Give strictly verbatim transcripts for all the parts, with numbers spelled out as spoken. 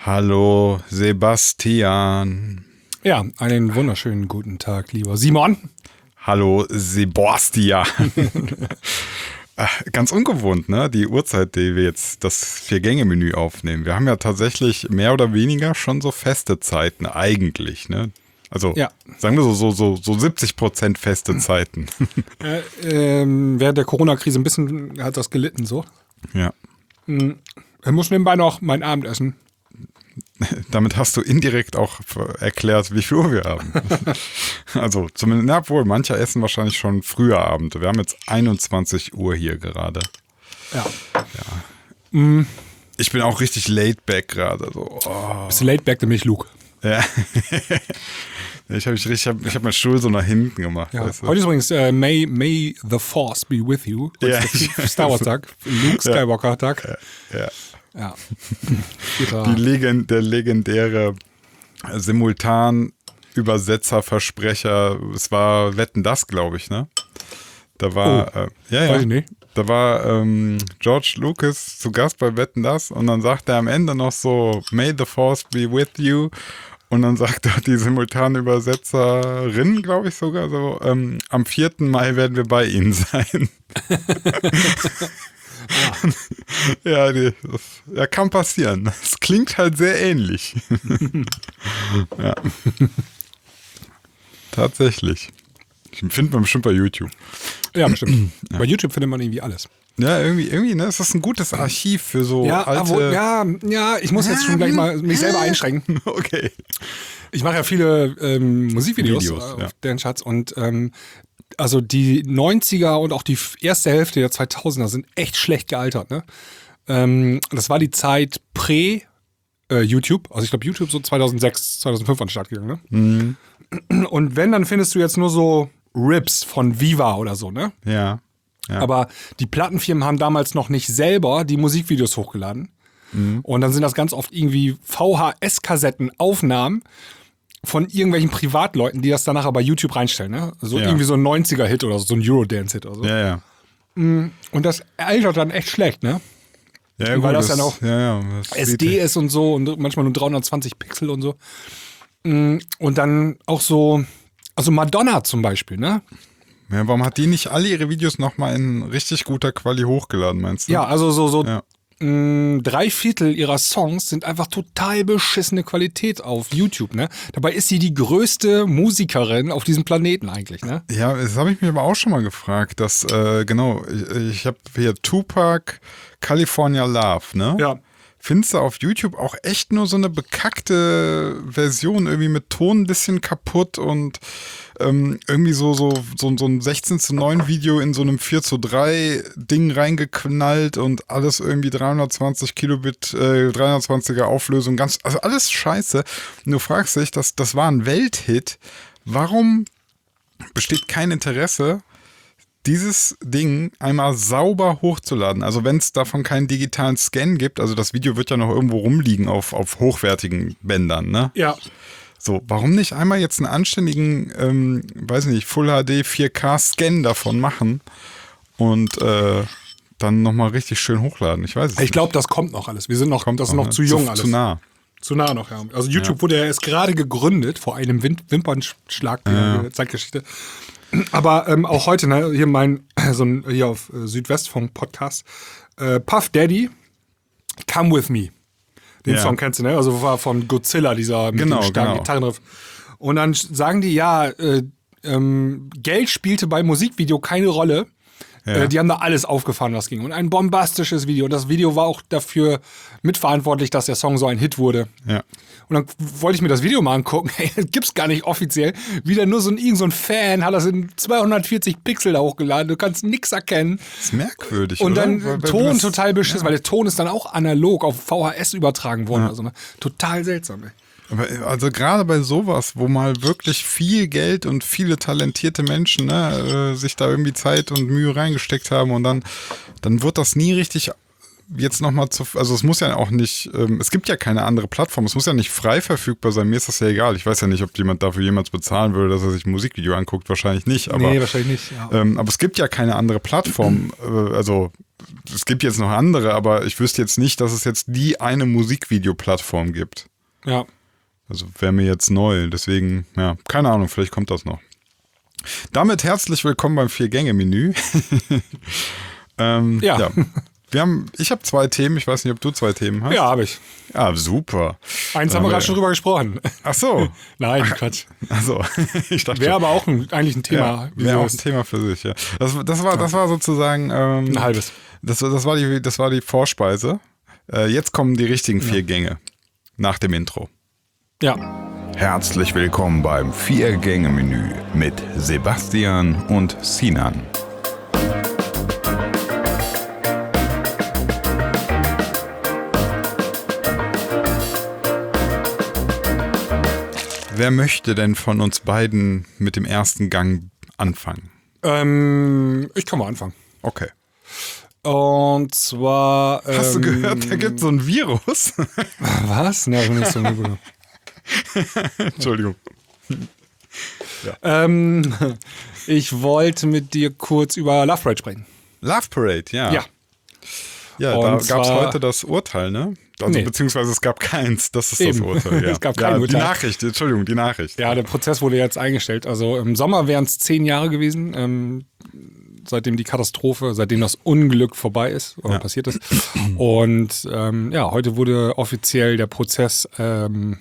Hallo Sebastian. Ja, einen wunderschönen guten Tag, lieber Simon. Hallo Sebastian. Ganz ungewohnt, ne? Die Uhrzeit, die wir jetzt das Vier-Gänge-Menü aufnehmen. Wir haben ja tatsächlich mehr oder weniger schon so feste Zeiten eigentlich, ne? Also ja. Sagen wir so, so, so, so siebzig Prozent feste Zeiten. Äh, ähm, während der Corona-Krise ein bisschen hat das gelitten so. Ja. Ich muss nebenbei noch mein Abendessen. Damit hast du indirekt auch erklärt, wie viel Uhr wir haben. Also zumindest, na, obwohl, manche essen wahrscheinlich schon früher Abend. Wir haben jetzt einundzwanzig Uhr hier gerade. Ja. ja. Mm. Ich bin auch richtig laid back gerade. So. Oh. Bist du laid back, nämlich Luke. Ja. ich habe ich hab, ich hab meinen Stuhl so nach hinten gemacht. Ja. Weißt du? Heute ist übrigens äh, May, May the Force be with you. Ja. Star Wars Tag. Luke Skywalker Tag. Ja. ja. Ja. Die Legend, der legendäre Simultan-Übersetzer-Versprecher, es war Wetten, das, glaube ich, ne? Da war, oh, äh, ja, ja, weiß ich nicht. Da war ähm, George Lucas zu Gast bei Wetten, das und dann sagt er am Ende noch so, May the Force be with you. Und dann sagt er die Simultan-Übersetzerin, glaube ich sogar so, ähm, am vierten Mai werden wir bei Ihnen sein. Ah. Ja, die, das ja, kann passieren. Das klingt halt sehr ähnlich. Ja. Tatsächlich. Ich finde man bestimmt bei YouTube. Ja, bestimmt. Ja. Bei YouTube findet man irgendwie alles. Ja, irgendwie, irgendwie, ne? Es ist ein gutes Archiv für so ja, alte... Aber, ja, ja, ich muss jetzt schon gleich mal mich selber einschränken. Okay. Ich mache ja viele ähm, Musikvideos Videos, auf ja. deren Charts und ähm, also die neunziger und auch die erste Hälfte der zweitausender sind echt schlecht gealtert, ne? Ähm, das war die Zeit prä äh, YouTube, also ich glaube YouTube so zweitausendsechs, zweitausendfünf an den Start gegangen, ne? Mhm. Und wenn, dann findest du jetzt nur so Rips von Viva oder so, ne? Ja. ja. Aber die Plattenfirmen haben damals noch nicht selber die Musikvideos hochgeladen. Mhm. Und dann sind das ganz oft irgendwie V H S-Kassetten-Aufnahmen von irgendwelchen Privatleuten, die das dann nachher bei YouTube reinstellen, ne? So ja. irgendwie so ein neunziger-Hit oder so, so ein Eurodance-Hit oder so. Ja, ja. Und das altert dann echt schlecht, ne? Ja, gut, weil das, das dann auch ja, ja, S D ist und so und manchmal nur dreihundertzwanzig Pixel und so. Und dann auch so, also Madonna zum Beispiel, ne? Ja, warum hat die nicht alle ihre Videos nochmal in richtig guter Quali hochgeladen, meinst du? Ja, also so, so ja. mh, drei Viertel ihrer Songs sind einfach total beschissene Qualität auf YouTube, ne? Dabei ist sie die größte Musikerin auf diesem Planeten eigentlich, ne? Ja, das habe ich mich aber auch schon mal gefragt, dass, äh, genau, ich, ich habe hier Tupac, California Love, ne? Ja. Findest du auf YouTube auch echt nur so eine bekackte Version, irgendwie mit Ton ein bisschen kaputt und ähm, irgendwie so, so, so, so ein sechzehn zu neun Video in so einem vier zu drei Ding reingeknallt und alles irgendwie dreihundertzwanzig Kilobit, äh, dreihundertzwanziger Auflösung, ganz, also alles scheiße. Und du fragst dich, das, das war ein Welthit. Warum besteht kein Interesse, dieses Ding einmal sauber hochzuladen? Also wenn es davon keinen digitalen Scan gibt, also das Video wird ja noch irgendwo rumliegen auf, auf hochwertigen Bändern, ne? Ja. So, warum nicht einmal jetzt einen anständigen, ähm, weiß nicht, Full H D vier K Scan davon machen und äh, dann nochmal richtig schön hochladen? Ich weiß es Ich glaube, das kommt noch alles. Wir sind noch, kommt das ist noch, noch ne? zu jung zu, alles. Zu nah. Zu nah noch, ja. Also YouTube ja. wurde ja erst gerade gegründet, vor einem Wim- Wimpernschlag der ja. Zeitgeschichte. Aber ähm, auch heute, ne, hier mein, so ein, hier auf äh, Südwestfunk Podcast, äh, Puff Daddy, Come With Me. Den ja. Song kennst du, ne? Also war von Godzilla, dieser mit genau, dem starken genau. Gitarrenriff. Und dann sagen die, ja, äh, ähm, Geld spielte beim Musikvideo keine Rolle. Ja. Äh, die haben da alles aufgefahren, was ging. Und ein bombastisches Video. Und das Video war auch dafür mitverantwortlich, dass der Song so ein Hit wurde. Ja. Und dann wollte ich mir das Video mal angucken. Hey, das gibt's gar nicht offiziell. Wieder nur so ein, irgend so ein Fan hat das in zweihundertvierzig Pixel da hochgeladen. Du kannst nichts erkennen. Das ist merkwürdig, Und oder? dann weil, weil Ton das, total beschissen, ja. weil der Ton ist dann auch analog auf V H S übertragen worden. Ja. Also, ne? Total seltsam, ey. Aber also gerade bei sowas, wo mal wirklich viel Geld und viele talentierte Menschen ne, äh, sich da irgendwie Zeit und Mühe reingesteckt haben und dann, dann wird das nie richtig jetzt nochmal zu, also es muss ja auch nicht, ähm, es gibt ja keine andere Plattform, es muss ja nicht frei verfügbar sein, mir ist das ja egal. Ich weiß ja nicht, ob jemand dafür jemals bezahlen würde, dass er sich ein Musikvideo anguckt, wahrscheinlich nicht. Aber, nee, wahrscheinlich nicht, ja. ähm, aber es gibt ja keine andere Plattform, äh, also es gibt jetzt noch andere, aber ich wüsste jetzt nicht, dass es jetzt die eine Musikvideoplattform gibt. Ja. Also wäre mir jetzt neu, deswegen, ja, keine Ahnung, vielleicht kommt das noch. Damit herzlich willkommen beim Vier-Gänge-Menü. ähm, Ja. ja. Wir haben, ich habe zwei Themen, ich weiß nicht, ob du zwei Themen hast. Ja, habe ich. Ah, super. Eins haben wir gerade schon drüber gesprochen. Ach so. Nein, Quatsch. Ach so. Ich dachte, wäre aber auch ein, eigentlich ein Thema. ja, wäre auch ein Thema für sich, ja. Das, das, war, das war sozusagen ähm, ein halbes. Das, das, war die, das war die Vorspeise. Äh, jetzt kommen die richtigen vier ja. Gänge. Nach dem Intro. Ja. Herzlich willkommen beim Vier-Gänge-Menü mit Sebastian und Sinan. Wer möchte denn von uns beiden mit dem ersten Gang anfangen? Ähm, ich kann mal anfangen. Okay. Und zwar. Hast ähm, du gehört, da gibt es so ein Virus? Was? Ne, also nicht so ein Entschuldigung. Ja. Ähm, ich wollte mit dir kurz über Love Parade sprechen. Love Parade, ja. Ja. Ja, und da gab es zwar, heute das Urteil, ne? Also nee. beziehungsweise es gab keins, das ist Eben. das Urteil. Ja. Es gab kein ja, Urteil. Die Nachricht, Entschuldigung, die Nachricht. Ja, der Prozess wurde jetzt eingestellt. Also im Sommer wären es zehn Jahre gewesen, ähm, seitdem die Katastrophe, seitdem das Unglück vorbei ist oder ja. passiert ist. Und ähm, ja, heute wurde offiziell der Prozess ähm,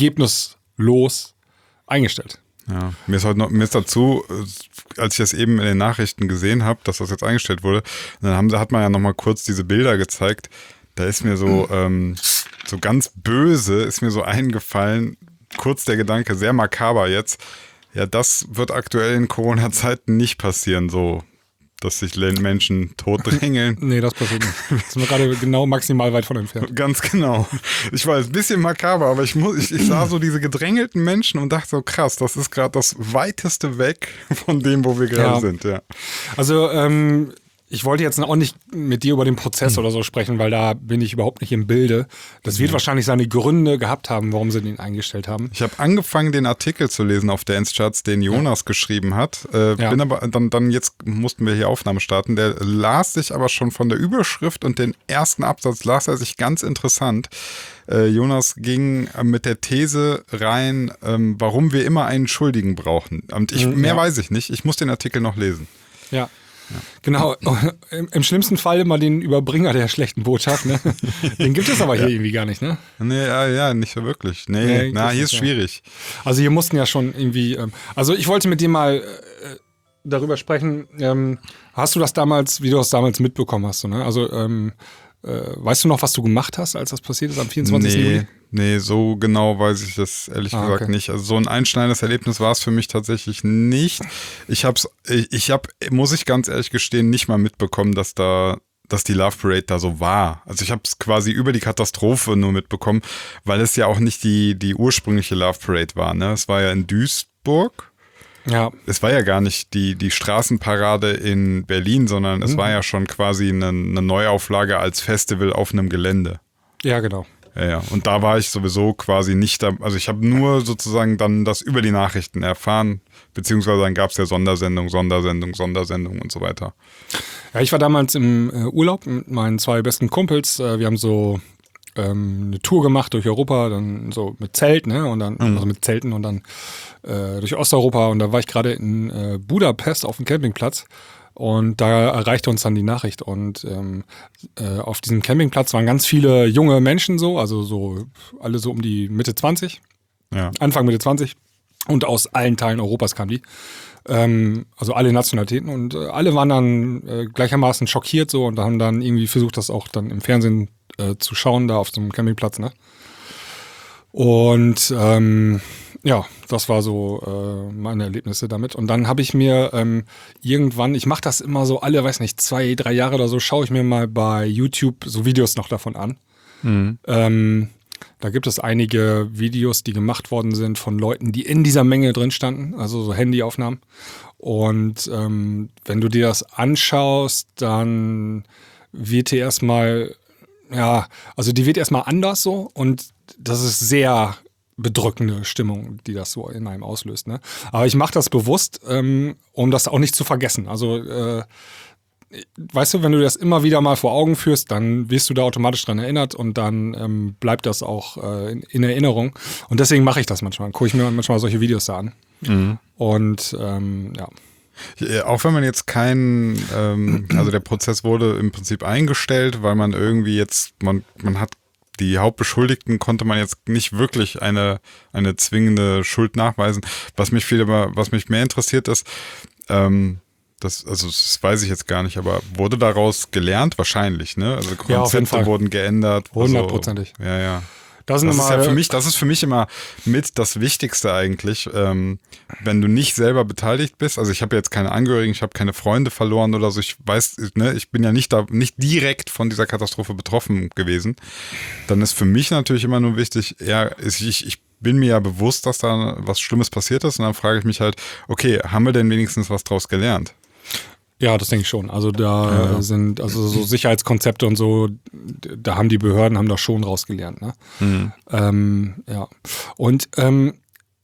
ergebnislos eingestellt. Ja, mir ist heute noch, mir ist dazu, als ich das eben in den Nachrichten gesehen habe, dass das jetzt eingestellt wurde, dann haben, hat man ja nochmal kurz diese Bilder gezeigt. Da ist mir so, ähm, so ganz böse, ist mir so eingefallen, kurz der Gedanke, sehr makaber jetzt. Ja, das wird aktuell in Corona-Zeiten nicht passieren, so, dass sich Menschen totdrängeln. Nee, das passiert nicht. Da sind wir gerade genau maximal weit von entfernt. Ganz genau. Ich weiß, ein bisschen makaber, aber ich, muss, ich, ich sah so diese gedrängelten Menschen und dachte so, krass, das ist gerade das weiteste weg von dem, wo wir gerade ja. sind. Ja. Also, ähm, ich wollte jetzt auch nicht mit dir über den Prozess oder so sprechen, weil da bin ich überhaupt nicht im Bilde. Das wird ja. wahrscheinlich seine Gründe gehabt haben, warum sie den eingestellt haben. Ich habe angefangen, den Artikel zu lesen auf Dance Charts, den Jonas ja. geschrieben hat. Äh, ja. Bin aber dann, dann jetzt mussten wir hier Aufnahme starten. Der las sich aber schon von der Überschrift und den ersten Absatz las er sich ganz interessant. Äh, Jonas ging mit der These rein, ähm, warum wir immer einen Schuldigen brauchen. Und ich, mehr ja. weiß ich nicht. Ich muss den Artikel noch lesen. Ja. Ja. Genau, Im, im schlimmsten Fall immer den Überbringer der schlechten Botschaft, ne? Den gibt es aber hier ja. irgendwie gar nicht, ne? Nee, ja, ja, nicht so wirklich. Nee, nee na, hier ist schwierig. Also hier mussten ja schon irgendwie, ähm, also ich wollte mit dir mal äh, darüber sprechen, ähm, hast du das damals, wie du das damals mitbekommen hast, so, ne? Also, ähm, äh, weißt du noch, was du gemacht hast, als das passiert ist am vierundzwanzigsten Nee. Juli? Nee, so genau weiß ich das ehrlich ah, gesagt okay. nicht. Also so ein einschneidendes Erlebnis war es für mich tatsächlich nicht. Ich hab's, ich, ich hab, muss ich ganz ehrlich gestehen, nicht mal mitbekommen, dass da, dass die Love Parade da so war. Also ich habe es quasi über die Katastrophe nur mitbekommen, weil es ja auch nicht die, die ursprüngliche Love Parade war, ne? Es war ja in Duisburg. Ja. Es war ja gar nicht die, die Straßenparade in Berlin, sondern es mhm. war ja schon quasi eine, eine Neuauflage als Festival auf einem Gelände. Ja, genau. Ja, ja. Und da war ich sowieso quasi nicht da. Also ich habe nur sozusagen dann das über die Nachrichten erfahren, beziehungsweise dann gab es ja Sondersendung, Sondersendung, Sondersendung und so weiter. Ja, ich war damals im äh, Urlaub mit meinen zwei besten Kumpels. Äh, wir haben so ähm, eine Tour gemacht durch Europa, dann so mit Zelt, ne? Und dann, mhm. also mit Zelten und dann äh, durch Osteuropa. Und da war ich gerade in äh, Budapest auf dem Campingplatz. Und da erreichte uns dann die Nachricht und ähm, äh, auf diesem Campingplatz waren ganz viele junge Menschen so, also so alle so um die Mitte zwanzig, ja. Anfang Mitte zwanzig und aus allen Teilen Europas kamen die, ähm, also alle Nationalitäten und äh, alle waren dann äh, gleichermaßen schockiert so und haben dann irgendwie versucht, das auch dann im Fernsehen äh, zu schauen, da auf so einem Campingplatz, ne? Und ähm, ja, das war so äh, meine Erlebnisse damit. Und dann habe ich mir ähm, irgendwann, ich mache das immer so alle, weiß nicht, zwei, drei Jahre oder so, schaue ich mir mal bei YouTube so Videos noch davon an. Mhm. Ähm, da gibt es einige Videos, die gemacht worden sind von Leuten, die in dieser Menge drin standen, also so Handyaufnahmen. Und ähm, wenn du dir das anschaust, dann wird dir erstmal, ja, also die wird erstmal anders so und das ist sehr bedrückende Stimmung, die das so in einem auslöst. Ne? Aber ich mache das bewusst, ähm, um das auch nicht zu vergessen. Also äh, weißt du, wenn du das immer wieder mal vor Augen führst, dann wirst du da automatisch dran erinnert und dann ähm, bleibt das auch äh, in, in Erinnerung. Und deswegen mache ich das manchmal. Gucke ich mir manchmal solche Videos da an. Mhm. Und ähm, ja. Ja, auch wenn man jetzt keinen, ähm, also der Prozess wurde im Prinzip eingestellt, weil man irgendwie jetzt, man, man hat die Hauptbeschuldigten, konnte man jetzt nicht wirklich eine, eine zwingende Schuld nachweisen. Was mich viel aber, was mich mehr interessiert ist, ähm, das, also das weiß ich jetzt gar nicht, aber wurde daraus gelernt? Wahrscheinlich, ne? Also ja, auf jeden Konzepte Fall. wurden geändert. Hundertprozentig. Also, ja, ja. Das, Das ist ja mal, für mich, das ist für mich immer mit das Wichtigste eigentlich, ähm, wenn du nicht selber beteiligt bist. Also ich habe jetzt keine Angehörigen, ich habe keine Freunde verloren oder so. Ich weiß, ne, ich bin ja nicht da, nicht direkt von dieser Katastrophe betroffen gewesen. Dann ist für mich natürlich immer nur wichtig, ja, ich, ich bin mir ja bewusst, dass da was Schlimmes passiert ist und dann frage ich mich halt, okay, haben wir denn wenigstens was draus gelernt? Ja, das denke ich schon. Also da ja. sind also so Sicherheitskonzepte und so, da haben die Behörden haben da schon rausgelernt. Ne? Mhm. Ähm, ja. Und ähm,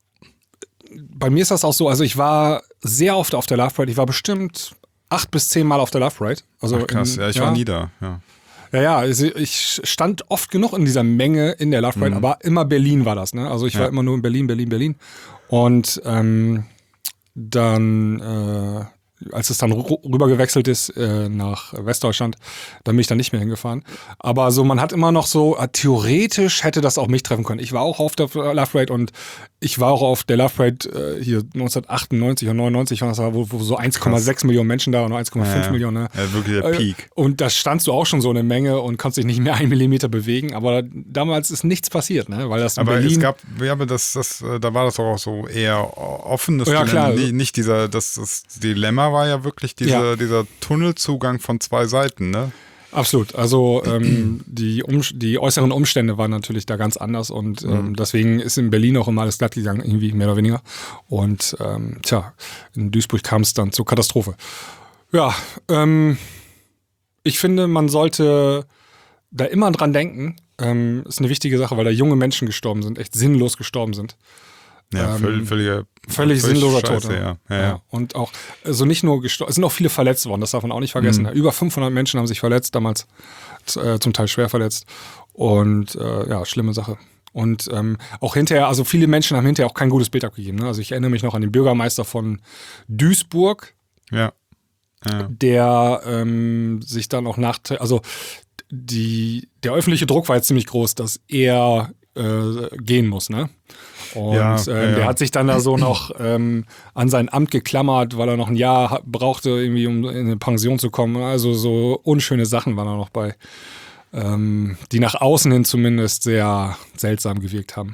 bei mir ist das auch so, also ich war sehr oft auf der Love Parade. Ich war bestimmt acht bis zehn Mal auf der Love Parade. Also Ach krass, in, ja, ich ja. war nie da. Ja. Ja, ja, ich stand oft genug in dieser Menge in der Love Parade, mhm. aber immer Berlin war das. Ne? Also ich ja. war immer nur in Berlin, Berlin, Berlin. Und ähm, dann äh, als es dann rüber gewechselt ist äh, nach Westdeutschland, dann bin ich da nicht mehr hingefahren. Aber so, man hat immer noch so, äh, theoretisch hätte das auch mich treffen können. Ich war auch auf der Love Parade und ich war auch auf der Love Parade äh, hier neunzehnhundertachtundneunzig und neunundneunzig, war das, wo, wo so eins Komma sechs Millionen Menschen da waren, oder eins Komma fünf ja, Millionen. Ne? Ja, wirklich der Peak. Und da standst du auch schon so eine Menge und konntest dich nicht mehr einen Millimeter bewegen. Aber damals ist nichts passiert, ne? Weil das in aber Berlin es gab, ja, aber das, das, da war das auch so eher offen. Das ja, klar. Nicht, nicht dieser, das, das Dilemma war ja wirklich diese, ja. dieser Tunnelzugang von zwei Seiten, ne? Absolut. Also ähm, die, um, die äußeren Umstände waren natürlich da ganz anders und ähm, mhm. deswegen ist in Berlin auch immer alles glatt gegangen, irgendwie mehr oder weniger. Und ähm, tja, in Duisburg kam es dann zur Katastrophe. Ja, ähm, ich finde, man sollte da immer dran denken. Ähm, ist eine wichtige Sache, weil da junge Menschen gestorben sind, echt sinnlos gestorben sind. Ja, ähm, völlig, völlig, völlig sinnloser Tod. Ja. Ja, ja. Ja. Und auch, also nicht nur gestorben, es sind auch viele verletzt worden, das darf man auch nicht vergessen. Mhm. Über fünfhundert Menschen haben sich verletzt, damals äh, zum Teil schwer verletzt. Und äh, ja, schlimme Sache. Und ähm, auch hinterher, also viele Menschen haben hinterher auch kein gutes Bild abgegeben. Ne? Also ich erinnere mich noch an den Bürgermeister von Duisburg, ja. Ja. der ähm, sich dann auch nach, also die, der öffentliche Druck war jetzt ziemlich groß, dass er äh, gehen muss, ne? Und ja, äh, ja, ja. der hat sich dann da so noch ähm, an sein Amt geklammert, weil er noch ein Jahr brauchte, irgendwie, um in eine Pension zu kommen. Also so unschöne Sachen waren da noch bei, ähm, die nach außen hin zumindest sehr seltsam gewirkt haben.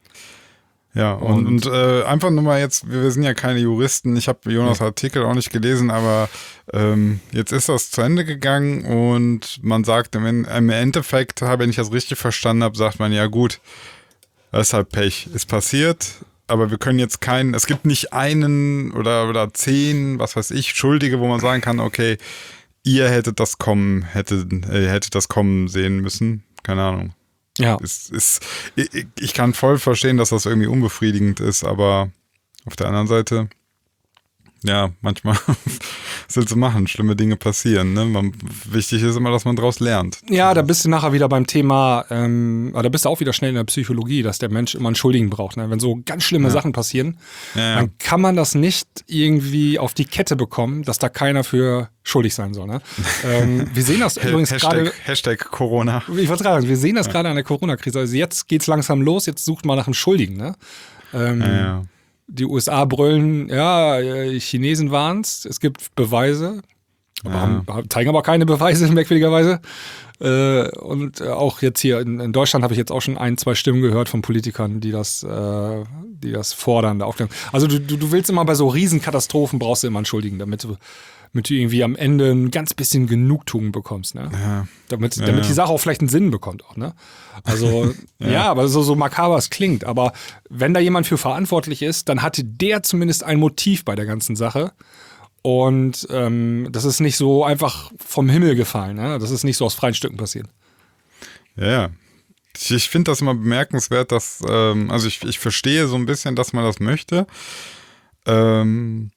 Ja, und, und äh, einfach nur mal jetzt, wir, wir sind ja keine Juristen, ich habe Jonas' Artikel auch nicht gelesen, aber ähm, jetzt ist das zu Ende gegangen und man sagt, im, im Endeffekt, wenn ich das richtig verstanden habe, sagt man, ja gut, das ist halt Pech, ist passiert, aber wir können jetzt keinen, es gibt nicht einen oder, oder zehn, was weiß ich, Schuldige, wo man sagen kann, okay, ihr hättet das kommen, hättet, äh, hättet das kommen sehen müssen, keine Ahnung. Ja. Ist, ist, ich, ich kann voll verstehen, dass das irgendwie unbefriedigend ist, aber auf der anderen Seite, ja, manchmal was willst du machen, schlimme Dinge passieren. Ne? Man, wichtig ist immer, dass man daraus lernt. Ja, da bist du nachher wieder beim Thema, ähm, da bist du auch wieder schnell in der Psychologie, dass der Mensch immer einen Schuldigen braucht. Ne? Wenn so ganz schlimme ja. Sachen passieren, ja, ja. dann kann man das nicht irgendwie auf die Kette bekommen, dass da keiner für schuldig sein soll. Ne? ähm, wir sehen das übrigens gerade. Hashtag Corona. Ich wollte sagen, wir sehen das ja. gerade an der Corona-Krise. Also jetzt geht's langsam los, jetzt sucht man nach einem Schuldigen. Ne? Ähm, ja, ja. Die U S A brüllen, ja, Chinesen waren's, es gibt Beweise, aber ja. haben, zeigen aber keine Beweise, merkwürdigerweise. Äh, und auch jetzt hier in, in Deutschland habe ich jetzt auch schon ein, zwei Stimmen gehört von Politikern, die das, äh, die das fordern, der Aufklärung. Also du, du, du willst immer bei so Riesenkatastrophen, brauchst du immer einen Schuldigen, damit du, damit du irgendwie am Ende ein ganz bisschen Genugtuung bekommst, ne? Ja. Damit, ja, damit ja. die Sache auch vielleicht einen Sinn bekommt auch, ne? Also, ja. ja, aber so, so makaber es klingt, aber wenn da jemand für verantwortlich ist, dann hatte der zumindest ein Motiv bei der ganzen Sache. Und ähm, das ist nicht so einfach vom Himmel gefallen, ne? Das ist nicht so aus freien Stücken passiert. Ja, ja. Ich, ich finde das immer bemerkenswert, dass, ähm, also ich, ich verstehe so ein bisschen, dass man das möchte. Ähm,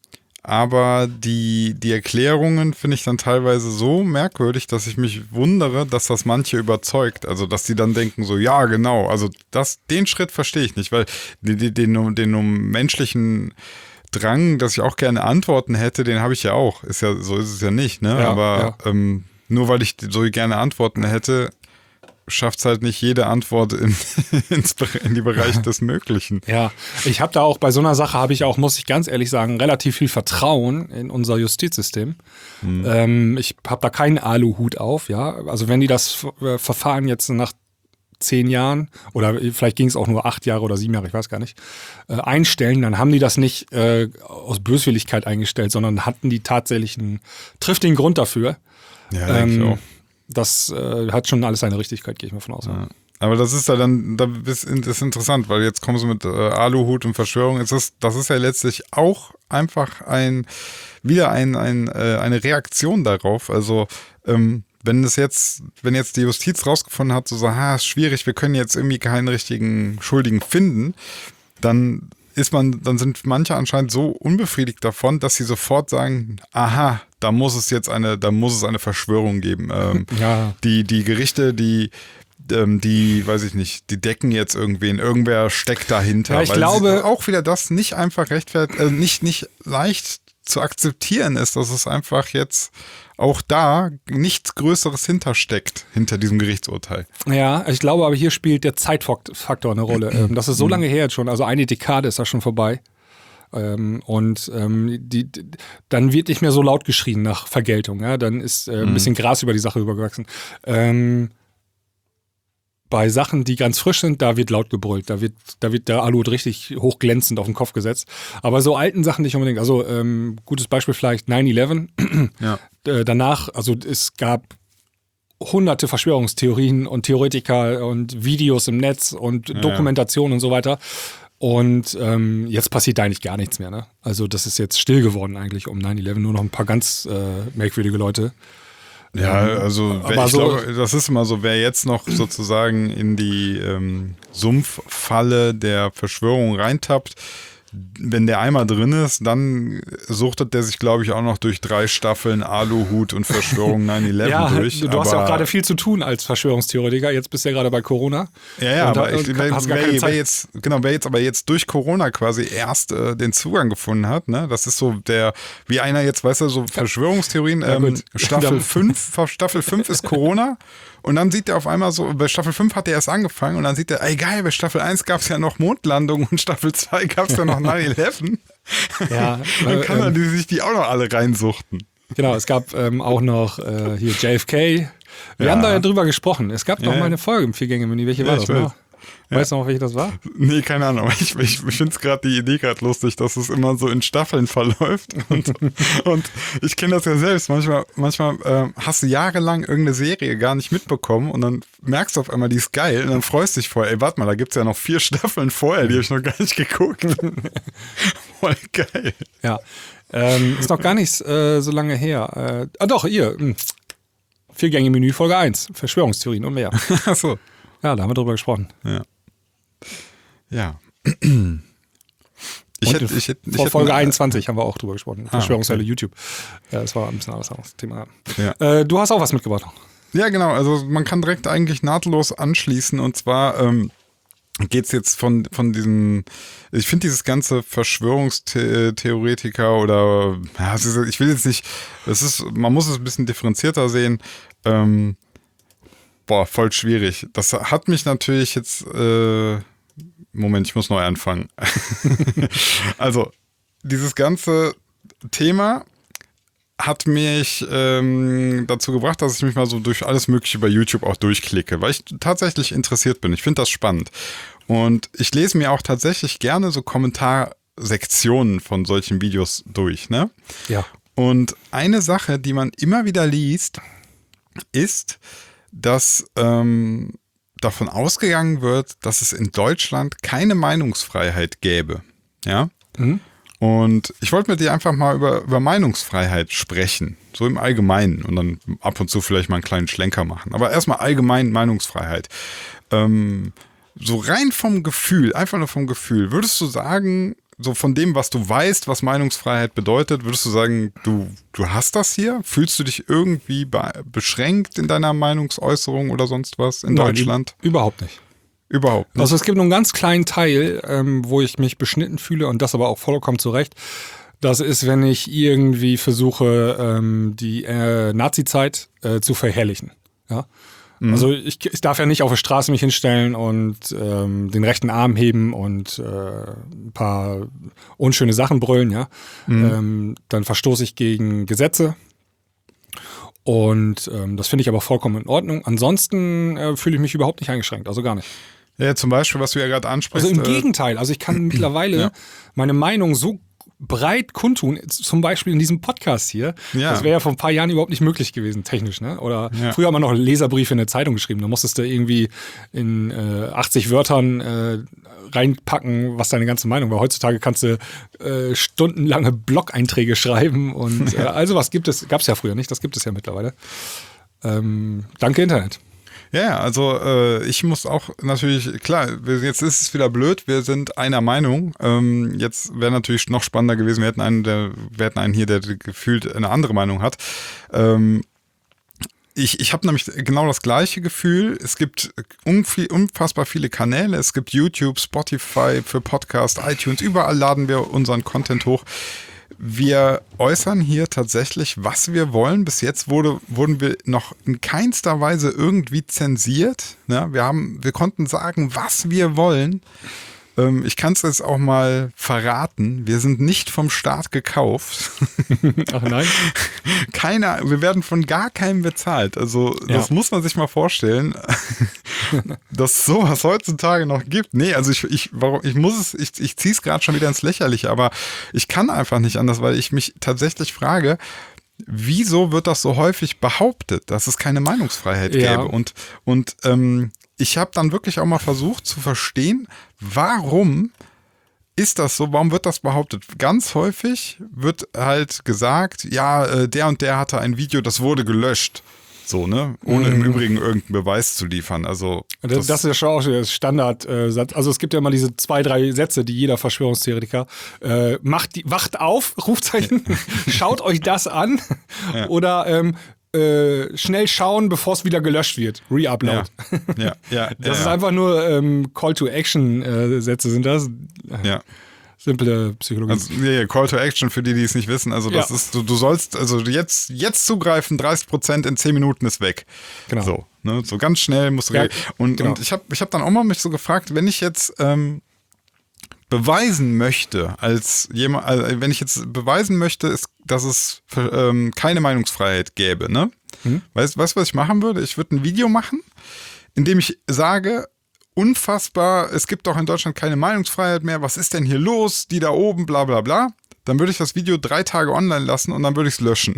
aber die, die Erklärungen finde ich dann teilweise so merkwürdig, dass ich mich wundere, dass das manche überzeugt. Also, dass die dann denken so, ja, genau, also das, den Schritt verstehe ich nicht, weil den, den, den, den um menschlichen Drang, dass ich auch gerne Antworten hätte, den habe ich ja auch. Ist ja, so ist es ja nicht, ne? Ja, aber ja. Ähm, nur weil ich so gerne Antworten hätte, schafft es halt nicht jede Antwort in, ins, in die Bereiche des Möglichen. Ja, ich habe da auch bei so einer Sache, habe ich auch, muss ich ganz ehrlich sagen, relativ viel Vertrauen in unser Justizsystem. Mhm. Ähm, ich habe da keinen Aluhut auf, ja. Also wenn die das äh, Verfahren jetzt nach zehn Jahren oder vielleicht ging es auch nur acht Jahre oder sieben Jahre, ich weiß gar nicht, äh, einstellen, dann haben die das nicht äh, aus Böswilligkeit eingestellt, sondern hatten die tatsächlich einen triftigen Grund dafür. Ja, denke ähm, ich auch. Das äh, hat schon alles seine Richtigkeit, gehe ich mal von aus. Ja. Aber das ist ja dann, das ist interessant, weil jetzt kommen sie mit äh, Aluhut und Verschwörung. Es ist, das ist ja letztlich auch einfach ein, wieder ein, ein, äh, eine Reaktion darauf. Also, ähm, wenn es jetzt, wenn jetzt die Justiz rausgefunden hat, so sagen, ha, ist schwierig, wir können jetzt irgendwie keinen richtigen Schuldigen finden, dann ist man, dann sind manche anscheinend so unbefriedigt davon, dass sie sofort sagen, aha, da muss es jetzt eine, da muss es eine Verschwörung geben. Ähm, ja. Die, die Gerichte, die, ähm, die, weiß ich nicht, die decken jetzt irgendwen, irgendwer steckt dahinter. Ja, ich weil glaube auch wieder das nicht einfach rechtfertigt, äh, nicht, nicht leicht zu akzeptieren ist, dass es einfach jetzt auch da nichts Größeres hintersteckt, hinter diesem Gerichtsurteil. Ja, ich glaube aber hier spielt der Zeitfaktor eine Rolle. Das ist so lange her jetzt schon, also eine Dekade ist da schon vorbei. Und ähm, die, dann wird nicht mehr so laut geschrien nach Vergeltung. Ja? Dann ist äh, ein bisschen Gras über die Sache rübergewachsen. Ähm, bei Sachen, die ganz frisch sind, da wird laut gebrüllt. Da wird, da wird der Aluhut richtig hochglänzend auf den Kopf gesetzt. Aber so alten Sachen nicht unbedingt. Also ähm, gutes Beispiel vielleicht nine eleven. Ja. Äh, danach, also es gab hunderte Verschwörungstheorien und Theoretiker und Videos im Netz und ja, Dokumentation ja. und so weiter. Und ähm, jetzt passiert da eigentlich gar nichts mehr. Ne? Also das ist jetzt still geworden eigentlich um nine eleven. Nur noch ein paar ganz äh, merkwürdige Leute. Ja, also wer, aber ich so, glaube, das ist immer so, wer jetzt noch sozusagen in die ähm, Sumpffalle der Verschwörung reintappt, wenn der einmal drin ist, dann suchtet der sich, glaube ich, auch noch durch drei Staffeln Aluhut und Verschwörung nine eleven ja, durch. Du, du hast ja auch gerade viel zu tun als Verschwörungstheoretiker. Jetzt bist du ja gerade bei Corona. Ja, ja, und aber da, ich, wer, wer, wer jetzt, genau, wer jetzt aber jetzt durch Corona quasi erst äh, den Zugang gefunden hat, ne, das ist so der, wie einer jetzt, weißt du, so Verschwörungstheorien, ja, ähm, Staffel fünf, Staffel fünf ist Corona. Und dann sieht er auf einmal so, bei Staffel fünf hat er erst angefangen und dann sieht er, ey geil, bei Staffel eins gab es ja noch Mondlandung und Staffel zwei gab es ja noch nine eleven. Ja, dann kann er ähm, die, sich die auch noch alle reinsuchten. Genau, es gab ähm, auch noch äh, hier J F K. Wir Ja. haben da ja drüber gesprochen. Es gab noch Ja. mal eine Folge im Vier-Gänge-Menü. Welche war Ja, das? ich weiß. Noch? Weißt du noch, welche das war? Nee, keine Ahnung. Aber ich, ich, ich finde es gerade die Idee gerade lustig, dass es immer so in Staffeln verläuft. Und, und ich kenne das ja selbst. Manchmal, manchmal äh, hast du jahrelang irgendeine Serie gar nicht mitbekommen und dann merkst du auf einmal, die ist geil und dann freust du dich vorher. Ey, warte mal, da gibt es ja noch vier Staffeln vorher, die habe ich noch gar nicht geguckt. Voll geil. Ja. Ähm, ist noch gar nicht äh, so lange her. Äh, ah doch, ihr. Mh. Vier-Gänge-Menü, Folge eins. Verschwörungstheorien und mehr. Ach so. Ja, da haben wir drüber gesprochen. Ja. Ja. Ich Und hätte, ich hätte, ich vor hätte Folge eine- einundzwanzig haben wir auch drüber gesprochen. Verschwörungsfälle okay. YouTube. Ja, das war ein bisschen alles anderes Thema. Ja. Äh, du hast auch was mitgebracht. Ja, genau. Also man kann direkt eigentlich nahtlos anschließen. Und zwar ähm, geht es jetzt von, von diesen, ich finde dieses ganze Verschwörungstheoretiker oder, ja, es ist, ich will jetzt nicht, es ist, man muss es ein bisschen differenzierter sehen. Ähm, boah, voll schwierig. Das hat mich natürlich jetzt, äh, Moment, ich muss neu anfangen. Also, dieses ganze Thema hat mich ähm, dazu gebracht, dass ich mich mal so durch alles Mögliche bei YouTube auch durchklicke, weil ich tatsächlich interessiert bin. Ich finde das spannend. Und ich lese mir auch tatsächlich gerne so Kommentarsektionen von solchen Videos durch, ne? Ja. Und eine Sache, die man immer wieder liest, ist, dass ähm, davon ausgegangen wird, dass es in Deutschland keine Meinungsfreiheit gäbe. Ja. Mhm. Und ich wollte mit dir einfach mal über, über Meinungsfreiheit sprechen, so im Allgemeinen und dann ab und zu vielleicht mal einen kleinen Schlenker machen. Aber erstmal allgemein Meinungsfreiheit. Ähm, so rein vom Gefühl, einfach nur vom Gefühl, würdest du sagen, so von dem, was du weißt, was Meinungsfreiheit bedeutet, würdest du sagen, du, du hast das hier? Fühlst du dich irgendwie be- beschränkt in deiner Meinungsäußerung oder sonst was in Nein, Deutschland? Überhaupt nicht. Überhaupt nicht. Also es gibt nur einen ganz kleinen Teil, ähm, wo ich mich beschnitten fühle und das aber auch vollkommen zu Recht. Das ist, wenn ich irgendwie versuche, ähm, die äh, Nazi-Zeit äh, zu verherrlichen. Ja? Mhm. Also ich, ich darf ja nicht auf der Straße mich hinstellen und ähm, den rechten Arm heben und äh, ein paar unschöne Sachen brüllen. Ja? Mhm. Ähm, dann verstoße ich gegen Gesetze. Und ähm, das finde ich aber vollkommen in Ordnung. Ansonsten äh, fühle ich mich überhaupt nicht eingeschränkt, also gar nicht. Ja, zum Beispiel, was du ja gerade ansprichst. Also im äh, Gegenteil, also ich kann mittlerweile ja. meine Meinung so breit kundtun, zum Beispiel in diesem Podcast hier. Ja. Das wäre ja vor ein paar Jahren überhaupt nicht möglich gewesen, technisch. Ne? Oder ja. früher hat man noch Leserbriefe in der Zeitung geschrieben. Da musstest du irgendwie in äh, achtzig Wörtern äh, reinpacken, was deine ganze Meinung war. Heutzutage kannst du äh, stundenlange Blog-Einträge schreiben und äh, also was gibt es, gab es ja früher nicht, das gibt es ja mittlerweile. Ähm, danke Internet. Ja, also äh, ich muss auch natürlich, klar, jetzt ist es wieder blöd, wir sind einer Meinung. Ähm, jetzt wäre natürlich noch spannender gewesen, wir hätten einen, der, wir hätten einen hier, der gefühlt eine andere Meinung hat. Ähm, ich ich habe nämlich genau das gleiche Gefühl. Es gibt unfassbar viele Kanäle, es gibt YouTube, Spotify für Podcast, iTunes, überall laden wir unseren Content hoch. Wir äußern hier tatsächlich, was wir wollen. Bis jetzt wurde, wurden wir noch in keinster Weise irgendwie zensiert. Ja, wir haben, wir konnten sagen, was wir wollen. Ähm, ich kann es jetzt auch mal verraten. Wir sind nicht vom Staat gekauft. Ach nein? Keiner, wir werden von gar keinem bezahlt. Also ja. Das muss man sich mal vorstellen, dass es sowas heutzutage noch gibt. Nee, also ich, ich, warum, ich muss es, ich, ich ziehe es gerade schon wieder ins Lächerliche, aber ich kann einfach nicht anders, weil ich mich tatsächlich frage, wieso wird das so häufig behauptet, dass es keine Meinungsfreiheit ja. gäbe? Und, und ähm, ich habe dann wirklich auch mal versucht zu verstehen, warum ist das so, warum wird das behauptet? Ganz häufig wird halt gesagt, ja, der und der hatte ein Video, das wurde gelöscht. So, ne? Ohne mhm. im Übrigen irgendeinen Beweis zu liefern. Also das, das, das ist ja schon auch der Standardsatz. Also es gibt ja immer diese zwei, drei Sätze, die jeder Verschwörungstheoretiker äh, macht, die, wacht auf, Rufzeichen, schaut euch das an ja. oder ähm, Äh, schnell schauen, bevor es wieder gelöscht wird. Re-Upload. Ja. Ja, ja, das ja, ist ja. einfach nur ähm, Call-to-Action-Sätze sind das. Ja. Simple Psychologie. Also, ja, Call to Action für die, die es nicht wissen. Also das ja. ist, du, du sollst also jetzt, jetzt zugreifen, dreißig Prozent in zehn Minuten ist weg. Genau. So, ne, so ganz schnell musst du. Ja, und, genau. und ich habe ich hab dann auch mal mich so gefragt, wenn ich jetzt ähm, beweisen möchte, als jemand, also wenn ich jetzt beweisen möchte, ist, dass es ähm, keine Meinungsfreiheit gäbe, ne? Hm? Weißt du, was ich machen würde? Ich würde ein Video machen, in dem ich sage, unfassbar, es gibt doch in Deutschland keine Meinungsfreiheit mehr, was ist denn hier los? Die da oben, bla bla bla. Dann würde ich das Video drei Tage online lassen und dann würde ich es löschen.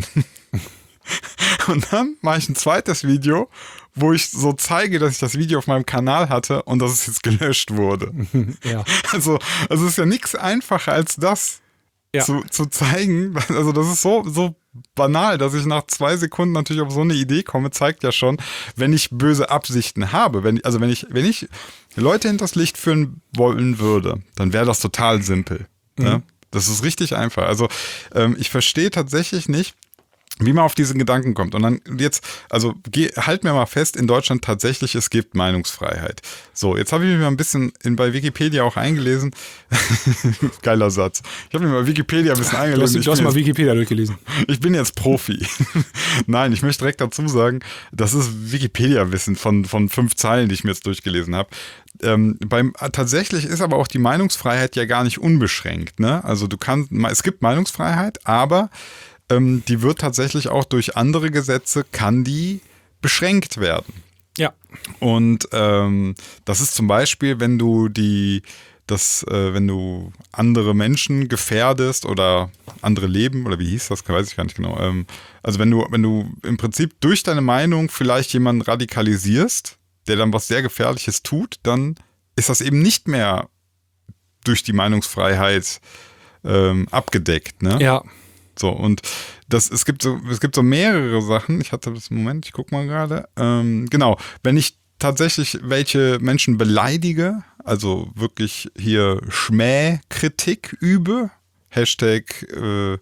Und dann mache ich ein zweites Video, wo ich so zeige, dass ich das Video auf meinem Kanal hatte und dass es jetzt gelöscht wurde. Ja. Also, also es ist ja nichts einfacher als das ja. zu, zu zeigen. Also das ist so, so banal, dass ich nach zwei Sekunden natürlich auf so eine Idee komme, zeigt ja schon, wenn ich böse Absichten habe. Wenn, also wenn ich, wenn ich Leute hinters Licht führen wollen würde, dann wäre das total simpel. Mhm. Ne? Das ist richtig einfach. Also ähm, ich verstehe tatsächlich nicht, wie man auf diesen Gedanken kommt. Und dann jetzt, also geh, halt mir mal fest, in Deutschland tatsächlich, es gibt Meinungsfreiheit. So, jetzt habe ich mich mal ein bisschen in, bei Wikipedia auch eingelesen. Geiler Satz. Ich habe mir mal Wikipedia ein bisschen eingelesen. Du hast, du hast mal jetzt, Wikipedia durchgelesen. Ich bin jetzt Profi. Nein, ich möchte direkt dazu sagen, das ist Wikipedia-Wissen von, von fünf Zeilen, die ich mir jetzt durchgelesen habe. Ähm, beim, tatsächlich ist aber auch die Meinungsfreiheit ja gar nicht unbeschränkt. Ne? Also du kannst, es gibt Meinungsfreiheit, aber Ähm, die wird tatsächlich auch durch andere Gesetze, kann die beschränkt werden. Ja. Und ähm, das ist zum Beispiel, wenn du die, das, äh, wenn du andere Menschen gefährdest oder andere Leben, oder wie hieß das, weiß ich gar nicht genau. Ähm, also wenn du, wenn du im Prinzip durch deine Meinung vielleicht jemanden radikalisierst, der dann was sehr Gefährliches tut, dann ist das eben nicht mehr durch die Meinungsfreiheit ähm, abgedeckt, ne? Ja. So, und das, es gibt so, es gibt so mehrere Sachen. Ich hatte das, Moment, ich guck mal gerade. Ähm, genau, wenn ich tatsächlich welche Menschen beleidige, also wirklich hier Schmähkritik übe, Hashtag äh,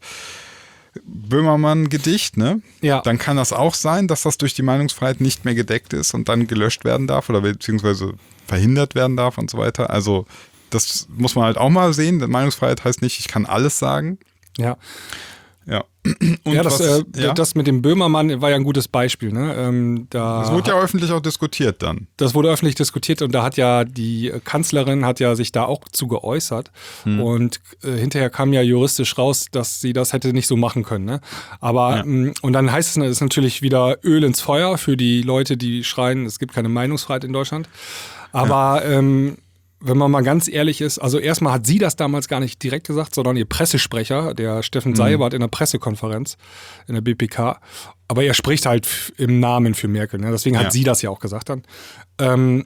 Böhmermann-Gedicht, ne? Ja. Dann kann das auch sein, dass das durch die Meinungsfreiheit nicht mehr gedeckt ist und dann gelöscht werden darf oder beziehungsweise verhindert werden darf und so weiter. Also das muss man halt auch mal sehen. Meinungsfreiheit heißt nicht, ich kann alles sagen. Ja. Ja. Und ja, das, was, äh, ja? das mit dem Böhmermann war ja ein gutes Beispiel. Ne? Ähm, da Das wurde ja öffentlich auch diskutiert dann. Das wurde öffentlich diskutiert und da hat ja die Kanzlerin hat ja sich da auch zu geäußert. Hm. Und äh, hinterher kam ja juristisch raus, dass sie das hätte nicht so machen können. Ne? Aber ja. mh, und dann heißt es, das ist natürlich wieder Öl ins Feuer für die Leute, die schreien, es gibt keine Meinungsfreiheit in Deutschland. Aber ja. ähm, wenn man mal ganz ehrlich ist, also erstmal hat sie das damals gar nicht direkt gesagt, sondern ihr Pressesprecher, der Steffen Seibert, mhm. in der Pressekonferenz in der B P K. Aber er spricht halt im Namen für Merkel, ne? Deswegen hat ja. sie das ja auch gesagt dann. Ähm,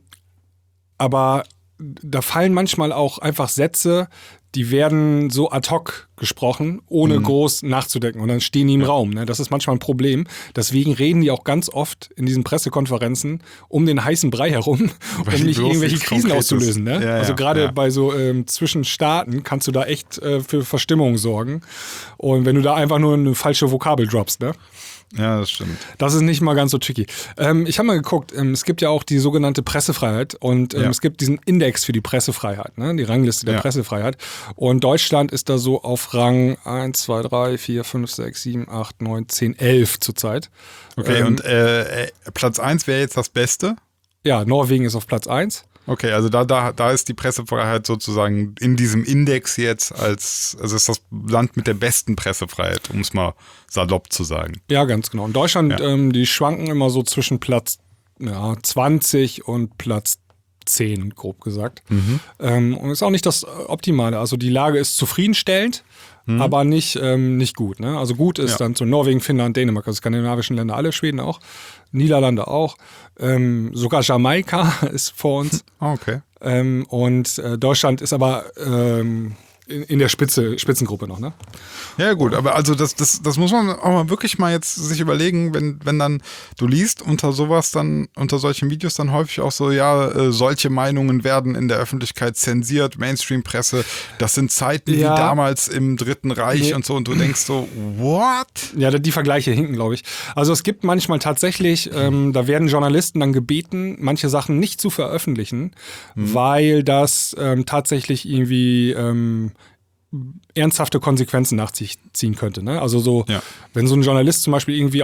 aber da fallen manchmal auch einfach Sätze, die werden so ad hoc gesprochen, ohne mhm. groß nachzudenken. Und dann stehen die im ja. Raum. Ne? Das ist manchmal ein Problem. Deswegen reden die auch ganz oft in diesen Pressekonferenzen um den heißen Brei herum, Weil um nicht irgendwelche Krisen auszulösen. Ne? Ja, also gerade ja. bei so ähm, zwischen Staaten kannst du da echt äh, für Verstimmung sorgen. Und wenn du da einfach nur eine falsche Vokabel droppst, ne? Ja, das stimmt. Das ist nicht mal ganz so tricky. Ähm, ich habe mal geguckt, ähm, es gibt ja auch die sogenannte Pressefreiheit und ähm, ja. es gibt diesen Index für die Pressefreiheit, ne? Die Rangliste der ja. Pressefreiheit. Und Deutschland ist da so auf Rang eins, zwei, drei, vier, fünf, sechs, sieben, acht, neun, zehn, elf zurzeit. Okay, ähm, und äh, Platz eins wäre jetzt das Beste? Ja, Norwegen ist auf Platz eins. Okay, also da, da, da ist die Pressefreiheit sozusagen in diesem Index jetzt als, also ist das Land mit der besten Pressefreiheit, um es mal salopp zu sagen. Ja, ganz genau. In Deutschland, ja. ähm, die schwanken immer so zwischen Platz ja, zwanzig und Platz zehn, grob gesagt. Mhm. Ähm, und ist auch nicht das Optimale. Also die Lage ist zufriedenstellend, mhm. aber nicht, ähm, nicht gut. Ne? Also gut ist ja. dann so Norwegen, Finnland, Dänemark, also skandinavischen Länder, alle, Schweden auch, Niederlande auch. Ähm, sogar Jamaika ist vor uns. Okay. Ähm, und äh, Deutschland ist aber ähm, in, in der Spitze, Spitzengruppe noch, ne? Ja gut, aber also das, das, das muss man auch mal wirklich mal jetzt sich überlegen, wenn, wenn dann du liest unter sowas dann, unter solchen Videos dann häufig auch so, ja, äh, solche Meinungen werden in der Öffentlichkeit zensiert, Mainstream-Presse, das sind Zeiten ja. wie damals im Dritten Reich nee. und so und du denkst so, what? Ja, die Vergleiche hinken, glaube ich. Also es gibt manchmal tatsächlich, ähm, da werden Journalisten dann gebeten, manche Sachen nicht zu veröffentlichen, mhm. weil das ähm, tatsächlich irgendwie ähm, ernsthafte Konsequenzen nach sich ziehen könnte. Ne? Also so, ja. wenn so ein Journalist zum Beispiel irgendwie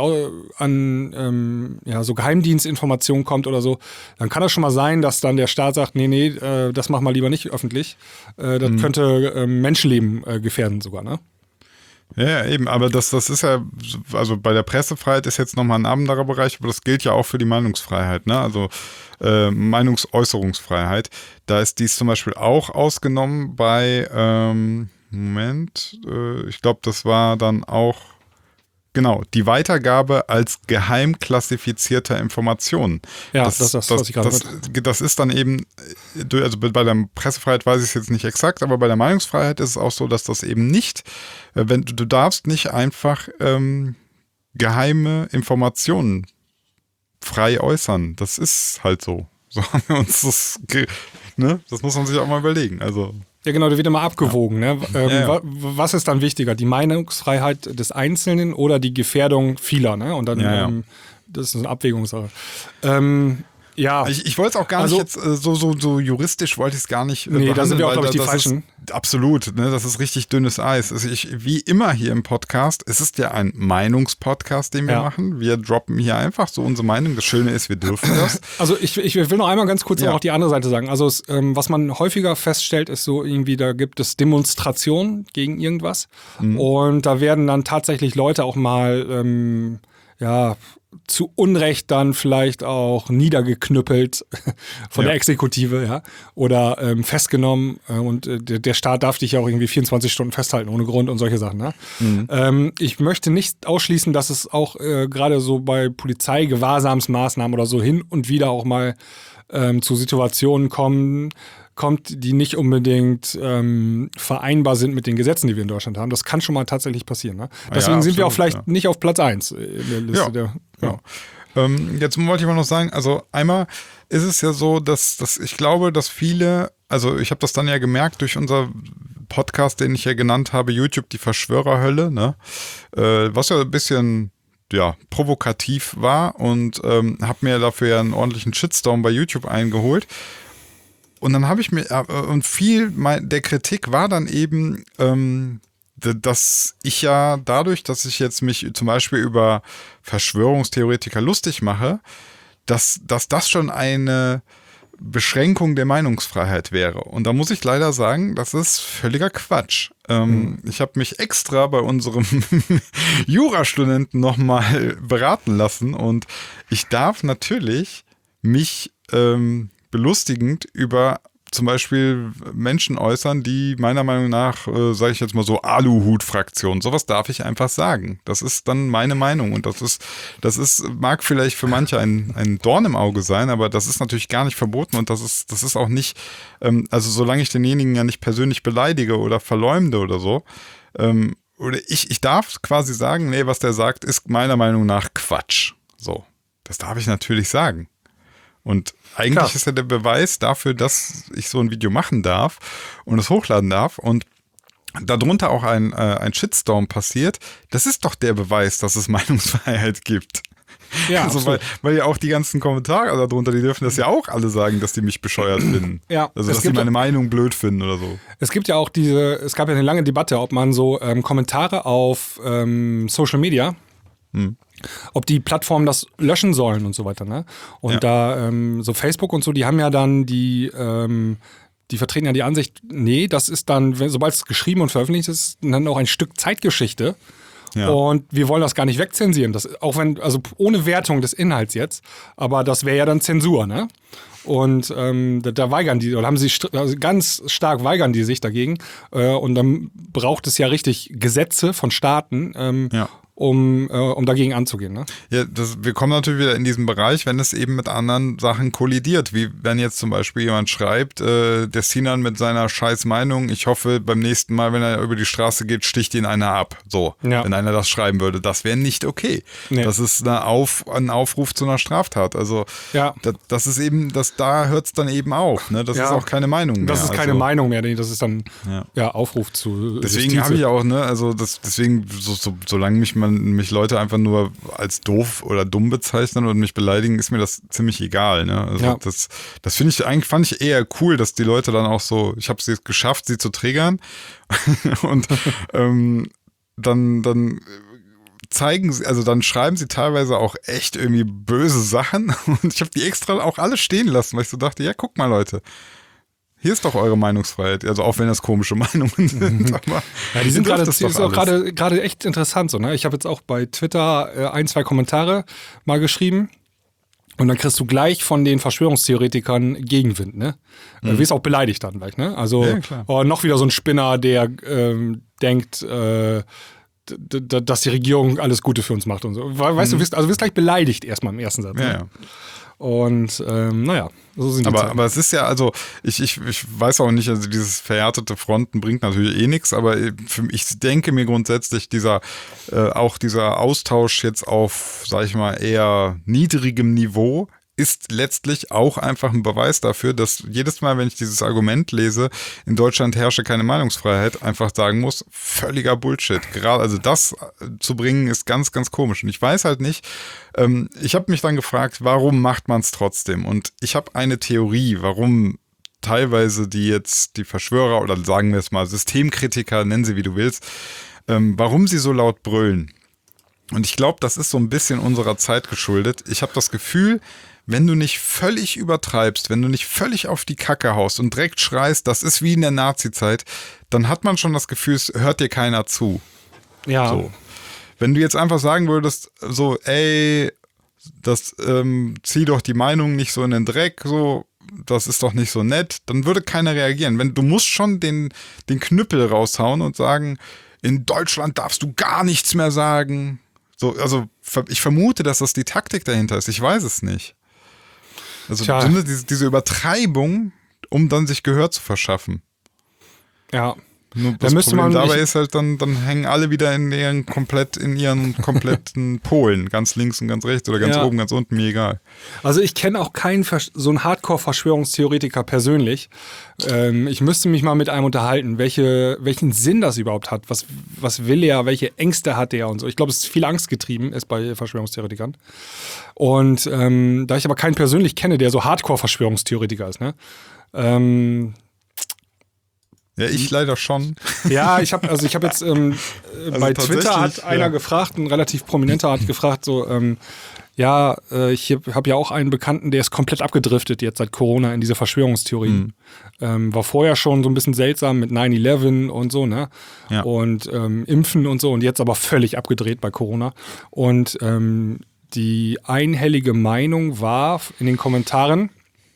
an ähm, ja, so Geheimdienstinformationen kommt oder so, dann kann das schon mal sein, dass dann der Staat sagt, nee, nee, äh, das mach mal lieber nicht öffentlich. Äh, das mhm. könnte äh, Menschenleben äh, gefährden sogar, ne? Ja, eben, aber das, das ist ja, also bei der Pressefreiheit ist jetzt nochmal ein anderer Bereich, aber das gilt ja auch für die Meinungsfreiheit, ne? Also äh, Meinungsäußerungsfreiheit. Da ist dies zum Beispiel auch ausgenommen bei, ähm, Moment, äh, ich glaube, das war dann auch, genau, die Weitergabe als geheim klassifizierter Informationen. Ja, das, das ist das, das, was ich gerade das, das ist dann eben, also bei der Pressefreiheit weiß ich es jetzt nicht exakt, aber bei der Meinungsfreiheit ist es auch so, dass das eben nicht, wenn du, du darfst nicht einfach ähm, geheime Informationen frei äußern. Das ist halt so. So haben wir uns das, ne? Das muss man sich auch mal überlegen. Also ja, genau, da wird immer abgewogen. Ja. Ne? Ähm, ja, ja. Was ist dann wichtiger, die Meinungsfreiheit des Einzelnen oder die Gefährdung vieler? Ne? Und dann, ja, ja. Ähm, das ist eine Abwägungssache. Ähm, ja. Ich, ich wollte es auch gar also, nicht jetzt äh, so, so, so juristisch wollte ich es gar nicht äh, nee, da sind wir auch, glaube ich, die Falschen. Ist, absolut, ne, das ist richtig dünnes Eis. Also ich, wie immer hier im Podcast, es ist ja ein Meinungspodcast, den wir ja. machen. Wir droppen hier einfach so unsere Meinung. Das Schöne ist, wir dürfen das. Also ich, ich will noch einmal ganz kurz ja. noch die andere Seite sagen. Also es, ähm, was man häufiger feststellt, ist so irgendwie, da gibt es Demonstrationen gegen irgendwas. Mhm. Und da werden dann tatsächlich Leute auch mal, ähm, ja, zu Unrecht dann vielleicht auch niedergeknüppelt von ja. der Exekutive, ja, oder ähm, festgenommen äh, und äh, der Staat darf dich ja auch irgendwie vierundzwanzig Stunden festhalten ohne Grund und solche Sachen. Ne? Mhm. Ähm, ich möchte nicht ausschließen, dass es auch äh, gerade so bei Polizeigewahrsamsmaßnahmen oder so hin und wieder auch mal ähm, zu Situationen kommen, kommt, die nicht unbedingt ähm, vereinbar sind mit den Gesetzen, die wir in Deutschland haben. Das kann schon mal tatsächlich passieren. Ne? Deswegen ja, absolut, sind wir auch vielleicht ja. nicht auf Platz eins in der Liste. Ja, der, ja. Ähm, jetzt wollte ich mal noch sagen, also einmal ist es ja so, dass, dass ich glaube, dass viele also ich habe das dann ja gemerkt durch unser Podcast, den ich ja genannt habe, YouTube, die Verschwörerhölle, ne? Äh, was ja ein bisschen, ja, provokativ war und ähm, habe mir dafür ja einen ordentlichen Shitstorm bei YouTube eingeholt. Und dann habe ich mir, äh, und viel mein, der Kritik war dann eben, ähm, dass ich ja dadurch, dass ich jetzt mich zum Beispiel über Verschwörungstheoretiker lustig mache, dass, dass das schon eine Beschränkung der Meinungsfreiheit wäre. Und da muss ich leider sagen, das ist völliger Quatsch. Ähm, mhm. Ich habe mich extra bei unserem Jurastudenten nochmal beraten lassen und ich darf natürlich mich ähm, belustigend über zum Beispiel Menschen äußern, die meiner Meinung nach, äh, sage ich jetzt mal so, Aluhut-Fraktion, sowas darf ich einfach sagen. Das ist dann meine Meinung und das ist, das ist, mag vielleicht für manche ein, ein Dorn im Auge sein, aber das ist natürlich gar nicht verboten und das ist, das ist auch nicht, ähm, also solange ich denjenigen ja nicht persönlich beleidige oder verleumde oder so, ähm, oder ich, ich darf quasi sagen, nee, was der sagt, ist meiner Meinung nach Quatsch. So, das darf ich natürlich sagen. Und eigentlich Klar. ist ja der Beweis dafür, dass ich so ein Video machen darf und es hochladen darf und darunter auch ein, äh, ein Shitstorm passiert. Das ist doch der Beweis, dass es Meinungsfreiheit gibt. Ja, also weil, weil ja auch die ganzen Kommentare darunter, die dürfen das ja auch alle sagen, dass die mich bescheuert finden. Ja, also dass die meine Meinung blöd finden oder so. Es gibt ja auch diese, es gab ja eine lange Debatte, ob man so ähm, Kommentare auf ähm, Social Media hm. ob die Plattformen das löschen sollen und so weiter, ne? Und ja. da, ähm, so Facebook und so, die haben ja dann die, ähm, die vertreten ja die Ansicht, nee, das ist dann, sobald es geschrieben und veröffentlicht ist, dann auch ein Stück Zeitgeschichte. Ja. Und wir wollen das gar nicht wegzensieren. Das, auch wenn, also ohne Wertung des Inhalts jetzt, aber das wäre ja dann Zensur, ne? Und ähm, da, da weigern die, oder haben sie st- also ganz stark weigern die sich dagegen. Äh, und dann braucht es ja richtig Gesetze von Staaten, ähm, ja. um, äh, um dagegen anzugehen. Ne? Ja, das, wir kommen natürlich wieder in diesen Bereich, wenn es eben mit anderen Sachen kollidiert, wie wenn jetzt zum Beispiel jemand schreibt, äh, der Sinan mit seiner scheiß Meinung, ich hoffe beim nächsten Mal, wenn er über die Straße geht, sticht ihn einer ab. So, ja. Wenn einer das schreiben würde, das wäre nicht okay. Nee. Das ist eine Auf, ein Aufruf zu einer Straftat. Also ja. das, das ist eben, das, da hört es dann eben auf. Ne? Das ja. ist auch keine Meinung mehr. Das ist keine also, Meinung mehr, das ist dann ja, ja Aufruf zu Deswegen habe ich auch, ne, also das, deswegen, so, so, solange mich man mich Leute einfach nur als doof oder dumm bezeichnen und mich beleidigen, ist mir das ziemlich egal. Ne? Also ja. das, das finde ich eigentlich, fand ich eher cool, dass die Leute dann auch so, ich habe es jetzt geschafft, sie zu triggern und ähm, dann, dann zeigen sie, also dann schreiben sie teilweise auch echt irgendwie böse Sachen und ich habe die extra auch alle stehen lassen, weil ich so dachte, ja, guck mal Leute, hier ist doch eure Meinungsfreiheit, also auch wenn das komische Meinungen sind. Aber ja, die sind gerade, das ist auch gerade gerade echt interessant so, ne? Ich habe jetzt auch bei Twitter äh, ein, zwei Kommentare mal geschrieben und dann kriegst du gleich von den Verschwörungstheoretikern Gegenwind, ne? Mhm. Du wirst auch beleidigt dann gleich, ne? Also ja, oh, noch wieder so ein Spinner, der ähm, denkt, äh, d- d- dass die Regierung alles Gute für uns macht und so. Weißt mhm. du, wirst, also wirst gleich beleidigt erstmal im ersten Satz. Ja, ne? ja. Und ähm, naja, so sind die aber, Zeiten. aber es ist ja, also ich, ich, ich weiß auch nicht, also dieses verhärtete Fronten bringt natürlich eh nichts, aber für, ich denke mir grundsätzlich, dieser äh, auch dieser Austausch jetzt auf, sag ich mal, eher niedrigem Niveau ist letztlich auch einfach ein Beweis dafür, dass jedes Mal, wenn ich dieses Argument lese, in Deutschland herrsche keine Meinungsfreiheit, einfach sagen muss, völliger Bullshit. Gerade, also das zu bringen, ist ganz, ganz komisch. Und ich weiß halt nicht, ähm, ich habe mich dann gefragt, warum macht man es trotzdem? Und ich habe eine Theorie, warum teilweise die jetzt, die Verschwörer oder sagen wir es mal Systemkritiker, nennen sie wie du willst, ähm, warum sie so laut brüllen. Und ich glaube, das ist so ein bisschen unserer Zeit geschuldet. Ich habe das Gefühl, wenn du nicht völlig übertreibst, wenn du nicht völlig auf die Kacke haust und direkt schreist, das ist wie in der Nazi-Zeit, dann hat man schon das Gefühl, es hört dir keiner zu. Ja. So. Wenn du jetzt einfach sagen würdest, so, ey, das ähm, zieh doch die Meinung nicht so in den Dreck, so, das ist doch nicht so nett, dann würde keiner reagieren. Wenn, du musst schon den, den Knüppel raushauen und sagen, in Deutschland darfst du gar nichts mehr sagen. So, also ich vermute, dass das die Taktik dahinter ist. Ich weiß es nicht. Also diese, diese Übertreibung, um dann sich Gehör zu verschaffen. Ja. Nur Da das müsste Problem man dabei nicht- ist halt, dann, dann hängen alle wieder in ihren komplett in ihren kompletten Polen, ganz links und ganz rechts oder ganz Ja. oben, ganz unten, mir egal. Also ich kenne auch keinen Versch- so einen Hardcore-Verschwörungstheoretiker persönlich. Ähm, ich müsste mich mal mit einem unterhalten, welche, welchen Sinn das überhaupt hat. Was, was will er, welche Ängste hat er und so. Ich glaube, es ist viel Angst getrieben ist bei Verschwörungstheoretikern. Und ähm, da ich aber keinen persönlich kenne, der so Hardcore-Verschwörungstheoretiker ist, ne? Ähm, Ja, ich leider schon. Ja, ich habe also ich habe jetzt ähm, Also bei Twitter hat tatsächlich, einer ja. gefragt, ein relativ prominenter hat gefragt, so ähm, ja, äh, ich habe ja auch einen Bekannten, der ist komplett abgedriftet jetzt seit Corona in diese Verschwörungstheorien. Mhm. Ähm, war vorher schon so ein bisschen seltsam mit nine eleven und so, ne? Ja. Und ähm, Impfen und so und jetzt aber völlig abgedreht bei Corona. Und ähm, die einhellige Meinung war in den Kommentaren,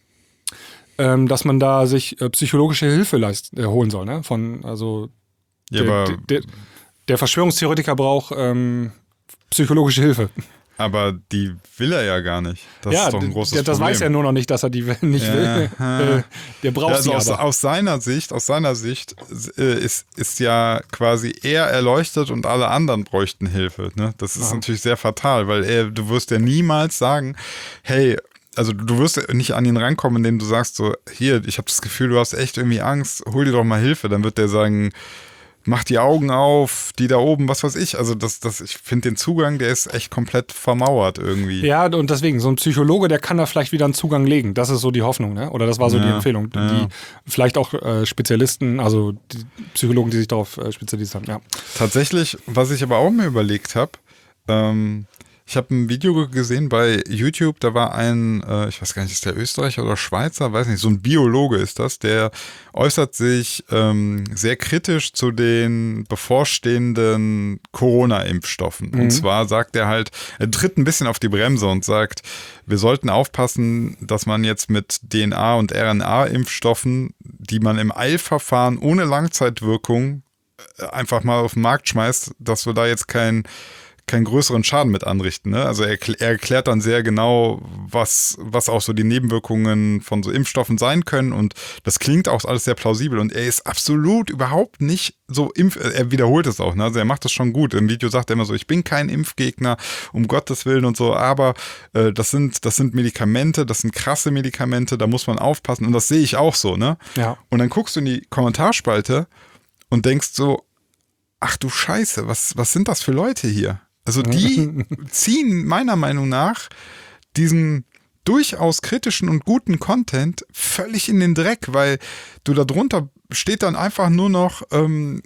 ähm, dass man da sich äh, psychologische Hilfe leist, äh, holen soll, ne? Von, also Ja, der, aber, der, der Verschwörungstheoretiker braucht ähm, psychologische Hilfe. aber die will er ja gar nicht. Das ja, ist doch ein d- großes der, das Problem. weiß er nur noch nicht, dass er die nicht Ja, will. ja. Äh, der braucht Ja, also sie aus, aber. aus seiner Sicht, aus seiner Sicht äh, ist, ist ja quasi er erleuchtet und alle anderen bräuchten Hilfe. Ne? Das ist Ja. natürlich sehr fatal, weil er, du wirst ja niemals sagen, hey, also du wirst ja nicht an ihn rankommen, indem du sagst so, hier, ich habe das Gefühl, du hast echt irgendwie Angst, hol dir doch mal Hilfe. Dann wird der sagen, mach die Augen auf, die da oben, was weiß ich. Also das, das, ich finde den Zugang, der ist echt komplett vermauert irgendwie. Ja, und deswegen, so ein Psychologe, der kann da vielleicht wieder einen Zugang legen. Das ist so die Hoffnung, ne? Oder das war so Ja, die Empfehlung. ja. Die vielleicht auch äh, Spezialisten, also die Psychologen, die sich darauf äh, spezialisiert haben, ja. Tatsächlich, was ich aber auch mir überlegt habe, ähm, ich habe ein Video gesehen bei YouTube, da war ein, äh, ich weiß gar nicht, ist der Österreicher oder Schweizer, weiß nicht, so ein Biologe ist das, der äußert sich ähm, sehr kritisch zu den bevorstehenden Corona-Impfstoffen. Mhm. Und zwar sagt er halt, er tritt ein bisschen auf die Bremse und sagt, wir sollten aufpassen, dass man jetzt mit D N A- und R N A-Impfstoffen, die man im Eilverfahren ohne Langzeitwirkung äh, einfach mal auf den Markt schmeißt, dass wir da jetzt kein keinen größeren Schaden mit anrichten. Ne? Also er, er erklärt dann sehr genau, was, was auch so die Nebenwirkungen von so Impfstoffen sein können und das klingt auch alles sehr plausibel und er ist absolut überhaupt nicht so Impf... Er wiederholt es auch, ne? Also er macht das schon gut. Im Video sagt er immer so, ich bin kein Impfgegner, um Gottes Willen und so, aber äh, das sind, das sind Medikamente, das sind krasse Medikamente, da muss man aufpassen und das sehe ich auch so, ne? Ja. Und dann guckst du in die Kommentarspalte und denkst so, ach du Scheiße, was, was sind das für Leute hier? Also die ziehen meiner Meinung nach diesen durchaus kritischen und guten Content völlig in den Dreck, weil du da drunter steht dann einfach nur noch ähm,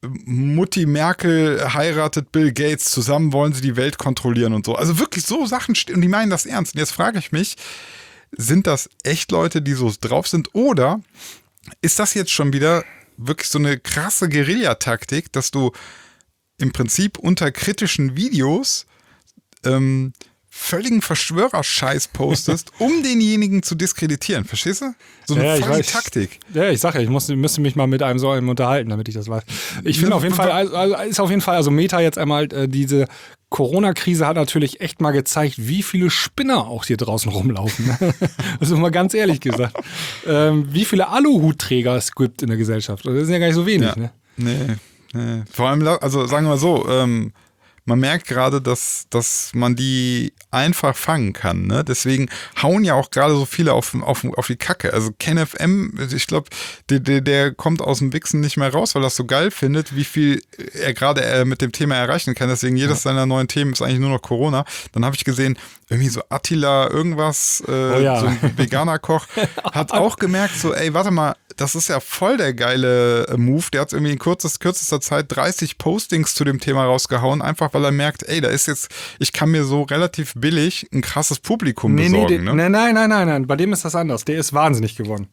Mutti Merkel heiratet Bill Gates, zusammen wollen sie die Welt kontrollieren und so. Also wirklich so Sachen stehen und die meinen das ernst. Und jetzt frage ich mich, sind das echt Leute, die so drauf sind oder ist das jetzt schon wieder wirklich so eine krasse Guerillataktik, dass du im Prinzip unter kritischen Videos ähm, völligen Verschwörerscheiß postest, um denjenigen zu diskreditieren. Verstehst du? So eine Ja, ich volle weiß. Taktik. Ja, ich sag ja, ich muss, müsste mich mal mit einem so einem unterhalten, damit ich das weiß. Ich finde auf jeden Fall, also, also ist auf jeden Fall, also Meta jetzt einmal, äh, diese Corona-Krise hat natürlich echt mal gezeigt, wie viele Spinner auch hier draußen rumlaufen. Also mal ganz ehrlich gesagt. Ähm, wie viele Aluhutträger es gibt in der Gesellschaft. Das sind ja gar nicht so wenig, Ja. ne? Nee, nee. Vor allem, also sagen wir mal so, ähm, man merkt gerade, dass, dass man die einfach fangen kann. Ne? Deswegen hauen ja auch gerade so viele auf, auf, auf die Kacke. Also Ken F M, ich glaube, der, der, der kommt aus dem Wichsen nicht mehr raus, weil er das so geil findet, wie viel er gerade äh, mit dem Thema erreichen kann. Deswegen jedes ja. seiner neuen Themen ist eigentlich nur noch Corona. Dann habe ich gesehen, irgendwie so Attila irgendwas, äh, oh ja. so ein veganer Koch, hat auch gemerkt, so ey, warte mal, das ist ja voll der geile äh, Move. Der hat irgendwie in kürzester, kürzester Zeit dreißig Postings zu dem Thema rausgehauen, einfach weil er merkt, ey, da ist jetzt, ich kann mir so relativ billig ein krasses Publikum nee, besorgen. Nee, ne? nein, nein, nein, nein, bei dem ist das anders. Der ist wahnsinnig geworden.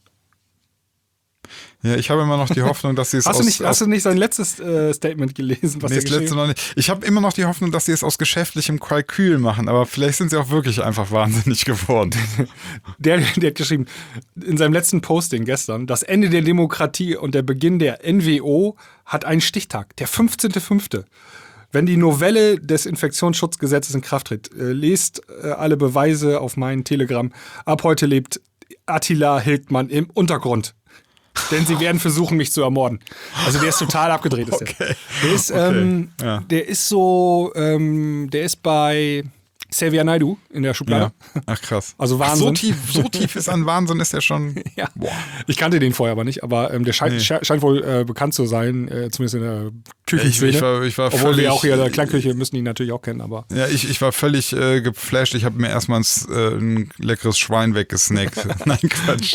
Ja, ich habe immer noch die Hoffnung, dass sie es hast aus... Du nicht, aus hast du nicht sein letztes äh, Statement gelesen? Was nee, er das letzte noch nicht. Ich habe immer noch die Hoffnung, dass sie es aus geschäftlichem Kalkül machen, aber vielleicht sind sie auch wirklich einfach wahnsinnig geworden. der, der hat geschrieben, in seinem letzten Posting gestern, das Ende der Demokratie und der Beginn der N W O hat einen Stichtag, der fünfzehnter fünfte Wenn die Novelle des Infektionsschutzgesetzes in Kraft tritt, äh, lest äh, alle Beweise auf meinen Telegram. Ab heute lebt Attila Hildmann im Untergrund. Denn sie werden versuchen, mich zu ermorden. Also der ist total abgedreht. Ist Okay. Der. Der, ist, Okay. ähm, Ja. der ist so, ähm, der ist bei Xavier Naidoo in der Schublade. Ja. Ach krass. Also Ach, Wahnsinn. so tief, so tief ist an Wahnsinn ist der schon. Ja. Boah. Ich kannte den vorher aber nicht, aber ähm, der scheint, Nee. sche- scheint wohl äh, bekannt zu sein, äh, zumindest in der Ich, Küchenszene. ich war, ich war Obwohl völlig, wir auch hier in der Klangküche müssen ihn natürlich auch kennen, aber Ja, ich, ich war völlig äh, geflasht. Ich habe mir erstmal ein, S- äh, ein leckeres Schwein weggesnackt. Nein, Quatsch.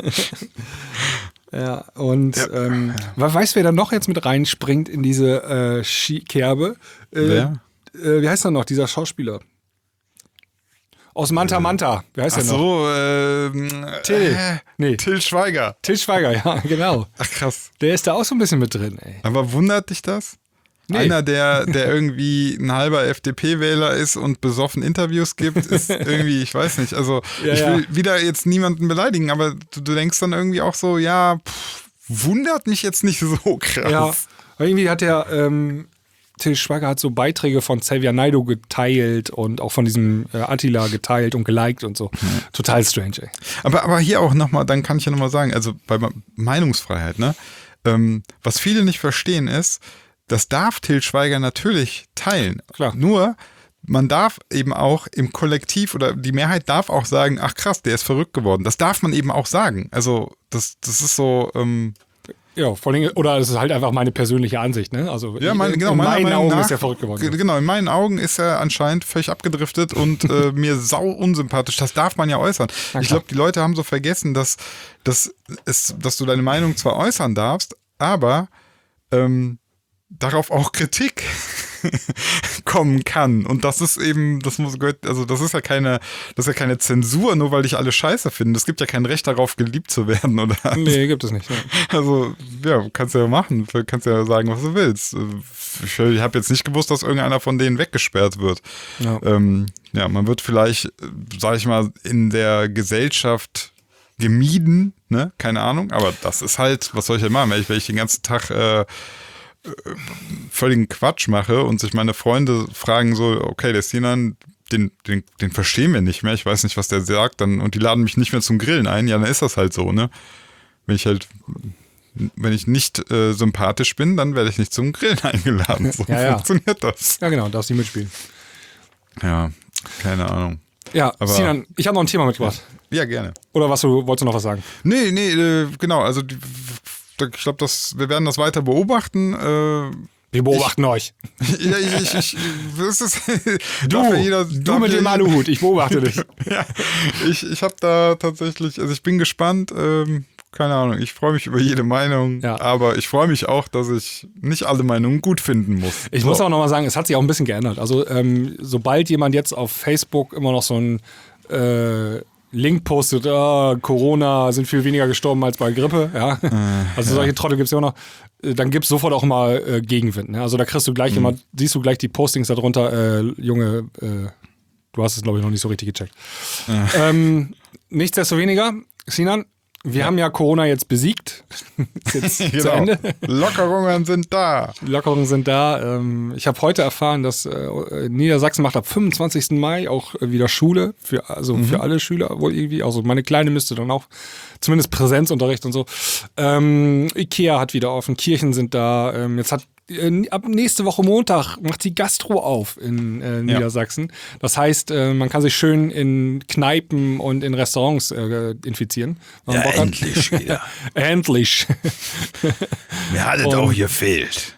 ja, und ähm, we- weißt du, wer da noch jetzt mit reinspringt in diese äh, Ski-Kerbe? Äh, Wer? Äh, wie heißt er noch, dieser Schauspieler? Aus Manta Manta. Wie heißt Ach er noch? so, ähm, Till. Äh, Nee. Till Schweiger. Til Schweiger, ja, genau. Ach krass. Der ist da auch so ein bisschen mit drin, ey. Aber wundert dich das? Nee. Einer, der, der irgendwie ein halber F D P-Wähler ist und besoffen Interviews gibt, ist irgendwie, ich weiß nicht, also Ja, ich will ja. wieder jetzt niemanden beleidigen, aber du, du denkst dann irgendwie auch so, ja, pff, wundert mich jetzt nicht so krass. Ja, aber irgendwie hat der, ähm, Til Schweiger hat so Beiträge von Xavier Naidoo geteilt und auch von diesem äh, Attila geteilt und geliked und so. Total strange, ey. Aber, aber hier auch nochmal, dann kann ich ja nochmal sagen, also bei Meinungsfreiheit, ne, ähm, was viele nicht verstehen ist, das darf Til Schweiger natürlich teilen. Klar. Nur, man darf eben auch im Kollektiv oder die Mehrheit darf auch sagen, ach krass, der ist verrückt geworden. Das darf man eben auch sagen. Also das, das ist so, ähm, Ja, vor allem, oder es ist halt einfach meine persönliche Ansicht, ne? Also ja, mein, in, genau, in meiner meinen Meinung Augen nach, ist er verrückt geworden. G- Genau, in meinen Augen ist er anscheinend völlig abgedriftet und äh, mir sau unsympathisch. Das darf man ja äußern. Na Ich klar. glaube, die Leute haben so vergessen, dass, dass, es, dass du deine Meinung zwar äußern darfst, aber ähm, darauf auch Kritik kommen kann. Und das ist eben, das muss gehört, also das ist ja keine, das ist ja keine Zensur, nur weil dich alle scheiße finden. Es gibt ja kein Recht darauf, geliebt zu werden, oder? Nee, gibt es nicht. Ne? Also, ja, kannst ja machen. Kannst ja sagen, was du willst. Ich, ich habe jetzt nicht gewusst, dass irgendeiner von denen weggesperrt wird. Ja. Ähm, ja, man wird vielleicht, sag ich mal, in der Gesellschaft gemieden, ne? Keine Ahnung. Aber das ist halt, was soll ich denn machen, wenn ich, wenn ich den ganzen Tag äh, völligen Quatsch mache und sich meine Freunde fragen so, okay, der Sinan, den, den, den verstehen wir nicht mehr, ich weiß nicht, was der sagt, dann und die laden mich nicht mehr zum Grillen ein, ja, dann ist das halt so, ne? Wenn ich halt, wenn ich nicht äh, sympathisch bin, dann werde ich nicht zum Grillen eingeladen. So Ja, ja. funktioniert das. Ja, genau, darfst du mitspielen. Ja, keine Ahnung. Ja, Aber- Sinan, ich habe noch ein Thema mitgebracht. Ja, gerne. Oder was, du wolltest du noch was sagen? Nee, nee, äh, genau, also die, ich glaube, wir werden das weiter beobachten. Äh, Wir beobachten euch. ja, ich, ich, ich, das ist, Du, darf ja jeder, du darf mit ja dem jeder- Aluhut, ich beobachte dich. Ja, ich, ich habe da tatsächlich, also ich bin gespannt, ähm, keine Ahnung, ich freue mich über jede Meinung, Ja. aber ich freue mich auch, dass ich nicht alle Meinungen gut finden muss. Ich So. muss auch nochmal sagen, es hat sich auch ein bisschen geändert. Also ähm, sobald jemand jetzt auf Facebook immer noch so ein äh, Link postet, ah, Corona sind viel weniger gestorben als bei Grippe, ja. Also solche Trottel gibt es ja auch noch. Äh, Dann gibt es sofort auch mal äh, Gegenwind. Ne? Also da kriegst du gleich immer, siehst du gleich die Postings darunter, äh, Junge, äh, du hast es glaube ich noch nicht so richtig gecheckt. Ähm, nichtsdestoweniger, Sinan, wir haben ja Corona jetzt besiegt. Ist jetzt zu Genau. Ende. Lockerungen sind da. Die Lockerungen sind da. Ähm, Ich habe heute erfahren, dass äh, Niedersachsen macht ab fünfundzwanzigsten Mai auch äh, wieder Schule, für, also für alle Schüler wohl irgendwie. Also meine Kleine müsste dann auch zumindest Präsenzunterricht und so. Ähm, Ikea hat wieder offen, Kirchen sind da. Ähm, jetzt hat äh, ab nächste Woche Montag macht die Gastro auf in äh, Niedersachsen. Das heißt, äh, man kann sich schön in Kneipen und in Restaurants äh, infizieren. wenn man Ja, Bock hat. endlich wieder. Endlich. Mir hat es Und- auch gefehlt.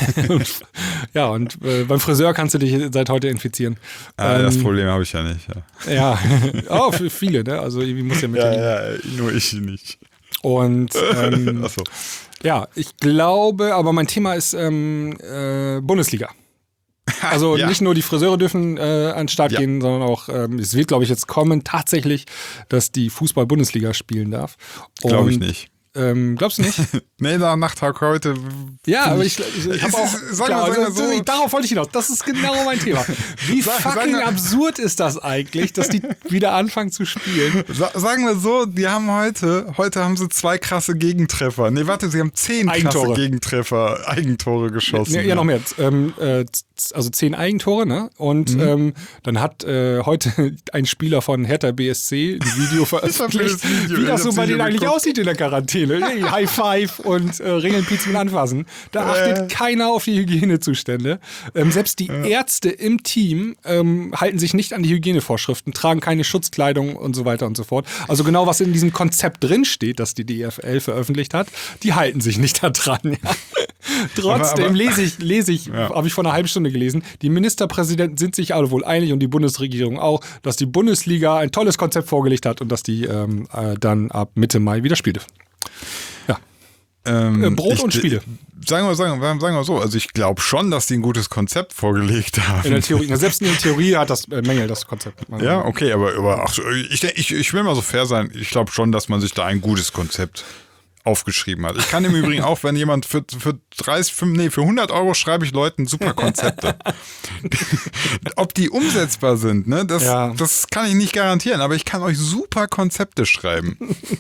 Ja, und äh, beim Friseur kannst du dich seit heute infizieren. Ah, das Ähm, Problem habe ich ja nicht. Ja. Ja, oh, für viele, ne? Also irgendwie muss ja mit. Ja, ja, nur ich nicht. Und ähm, Achso. ja, ich glaube, aber mein Thema ist ähm, äh, Bundesliga. Also Ja. nicht nur die Friseure dürfen äh, an den Start Ja. gehen, sondern auch, ähm, es wird, glaube ich, jetzt kommen tatsächlich, dass die Fußball-Bundesliga spielen darf. Glaube ich Und, nicht. Ähm, glaubst du nicht? Nee, nach Nachtag heute. Ja, aber ich, ich, ich habe Es auch. ist- sag klar, mal, sag mal also, so- ich- darauf wollte ich hinaus. Das ist genau mein Thema. Wie Sag- sag fucking mal- absurd ist das eigentlich, dass die wieder anfangen zu spielen? Sa sagen wir so, die haben heute, heute haben sie zwei krasse Gegentreffer. Nee, warte, sie haben zehn krasse Eigentore. Gegentreffer, Eigentore geschossen. Ja, ja, noch mehr. Ähm, äh, also zehn Eigentore, ne? Und mhm. ähm, dann hat äh, heute ein Spieler von Hertha B S C ein Video veröffentlicht, Video, wie das so bei denen eigentlich geguckt. aussieht in der Quarantäne. High Five und äh, Ringelpiez mit Anfassen. Da achtet äh. keiner auf die Hygienezustände. Ähm, selbst die äh. Ärzte im Team ähm, halten sich nicht an die Hygienevorschriften, tragen keine Schutzkleidung und so weiter und so fort. Also genau, was in diesem Konzept drinsteht, das die D F L veröffentlicht hat, die halten sich nicht da dran. Ja. Trotzdem aber, aber, lese ich, lese ich ja. habe ich vor einer halben Stunde gelesen, die Ministerpräsidenten sind sich alle wohl einig und die Bundesregierung auch, dass die Bundesliga ein tolles Konzept vorgelegt hat und dass die ähm, äh, dann ab Mitte Mai wieder spielt. Ja. Ähm, äh, Brot ich, und Spiele. Sagen wir, sagen, wir, sagen wir so, also ich glaube schon, dass die ein gutes Konzept vorgelegt haben. In der Theorie, selbst in der Theorie hat das äh, Mängel, das Konzept. Ja, okay, aber, aber ach, ich, ich, ich will mal so fair sein, ich glaube schon, dass man sich da ein gutes Konzept aufgeschrieben hat. Ich kann im Übrigen auch, wenn jemand für, für dreißig, fünf, nee, für hundert Euro schreibe ich Leuten super Konzepte. Ob die umsetzbar sind, ne, das, ja. das kann ich nicht garantieren, aber ich kann euch super Konzepte schreiben.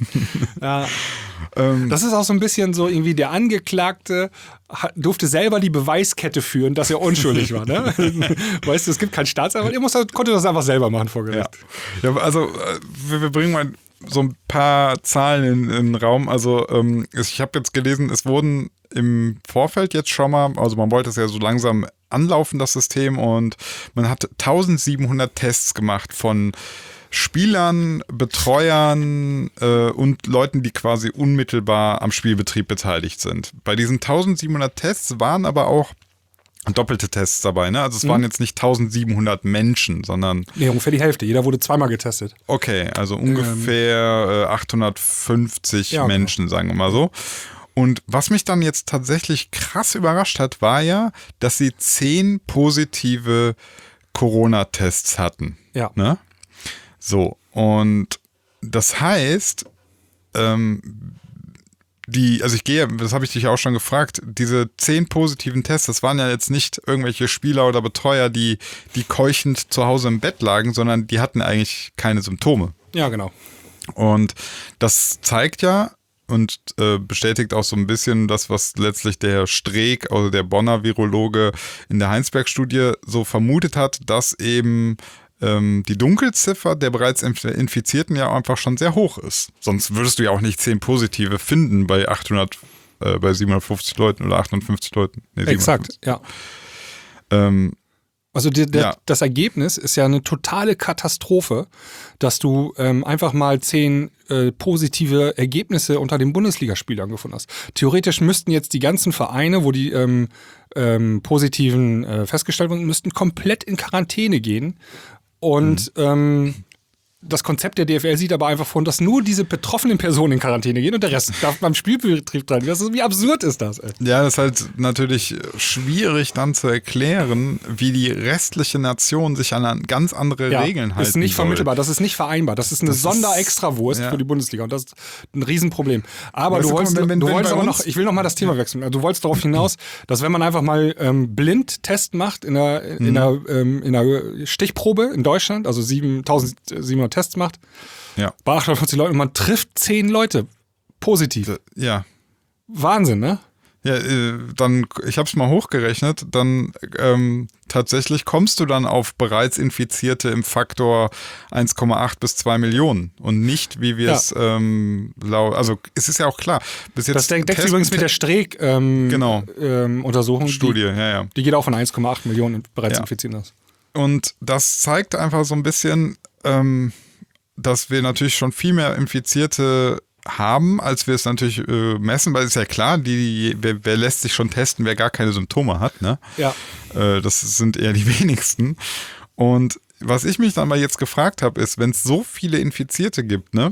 Ja. ähm, das ist auch so ein bisschen so irgendwie der Angeklagte durfte selber die Beweiskette führen, dass er unschuldig war. Ne? Weißt du, es gibt keinen Staatsanwalt, er muss, konnte das einfach selber machen vor Gericht. Ja, ja also wir, wir bringen mal so ein paar Zahlen in, in den Raum. Also ähm, ich habe jetzt gelesen, es wurden im Vorfeld jetzt schon mal, also man wollte es ja so langsam anlaufen, das System, und man hat eintausendsiebenhundert Tests gemacht von Spielern, Betreuern äh, und Leuten, die quasi unmittelbar am Spielbetrieb beteiligt sind. Bei diesen eintausendsiebenhundert Tests waren aber auch doppelte Tests dabei, ne? Also es mhm. waren jetzt nicht eintausendsiebenhundert Menschen, sondern... Nee, ungefähr die Hälfte. Jeder wurde zweimal getestet. Okay, also ungefähr ähm, äh, achthundertfünfzig ja, Menschen, okay. sagen wir mal so. Und was mich dann jetzt tatsächlich krass überrascht hat, war ja, dass sie zehn positive Corona-Tests hatten. Ja. Ne? So, und das heißt, ähm, die, also ich gehe, das habe ich dich auch schon gefragt, diese zehn positiven Tests, das waren ja jetzt nicht irgendwelche Spieler oder Betreuer, die, die keuchend zu Hause im Bett lagen, sondern die hatten eigentlich keine Symptome. Ja, genau. Und das zeigt ja und äh, bestätigt auch so ein bisschen das, was letztlich der Streeck, also der Bonner Virologe in der Heinsberg-Studie so vermutet hat, dass eben die Dunkelziffer der bereits Infizierten ja einfach schon sehr hoch ist. Sonst würdest du ja auch nicht zehn positive finden bei achthundert, äh, bei siebenhundertfünfzig Leuten oder achtundfünfzig Leuten. Nee, Exakt, ja. Ähm, also die, der, ja. das Ergebnis ist ja eine totale Katastrophe, dass du ähm, einfach mal zehn äh, positive Ergebnisse unter den Bundesligaspielern gefunden hast. Theoretisch müssten jetzt die ganzen Vereine, wo die ähm, ähm, positiven äh, festgestellt wurden, müssten komplett in Quarantäne gehen. Und mhm. ähm, das Konzept der D F L sieht aber einfach vor, dass nur diese betroffenen Personen in Quarantäne gehen und der Rest darf beim Spielbetrieb dran. Das ist, wie absurd ist das? Ey? Ja, das ist halt natürlich schwierig dann zu erklären, wie die restliche Nation sich an ganz andere ja, Regeln halten Das ist nicht soll. vermittelbar, das ist nicht vereinbar. Das ist eine Sonderextrawurst ja. für die Bundesliga und das ist ein Riesenproblem. Aber weißt du, wolltest, wenn, wenn, du wolltest aber noch, ich will noch mal das Thema wechseln. Du wolltest darauf hinaus, dass wenn man einfach mal ähm, Blindtest macht in einer, in, mhm. einer, ähm, in einer Stichprobe in Deutschland, also siebentausendsiebenhundert Tests macht, ja. bei achthundertvierzig Leuten und man trifft zehn Leute positiv. Ja. Wahnsinn, ne? Ja, dann, ich habe es mal hochgerechnet, dann ähm, tatsächlich kommst du dann auf bereits Infizierte im Faktor eins Komma acht bis zwei Millionen und nicht, wie wir es, ja. ähm, also es ist ja auch klar. Bis jetzt das deckt Test, übrigens mit der Streeck ähm, genau. ähm, Untersuchung. Studie, die, ja, ja. Die geht auch von eins Komma acht Millionen bereits ja. Infizierten aus. Und das zeigt einfach so ein bisschen, ähm, dass wir natürlich schon viel mehr Infizierte haben, als wir es natürlich äh, messen, weil es ist ja klar, die, wer, wer lässt sich schon testen, wer gar keine Symptome hat, ne? Ja. Äh, das sind eher die wenigsten. Und was ich mich dann mal jetzt gefragt habe, ist, wenn es so viele Infizierte gibt, ne,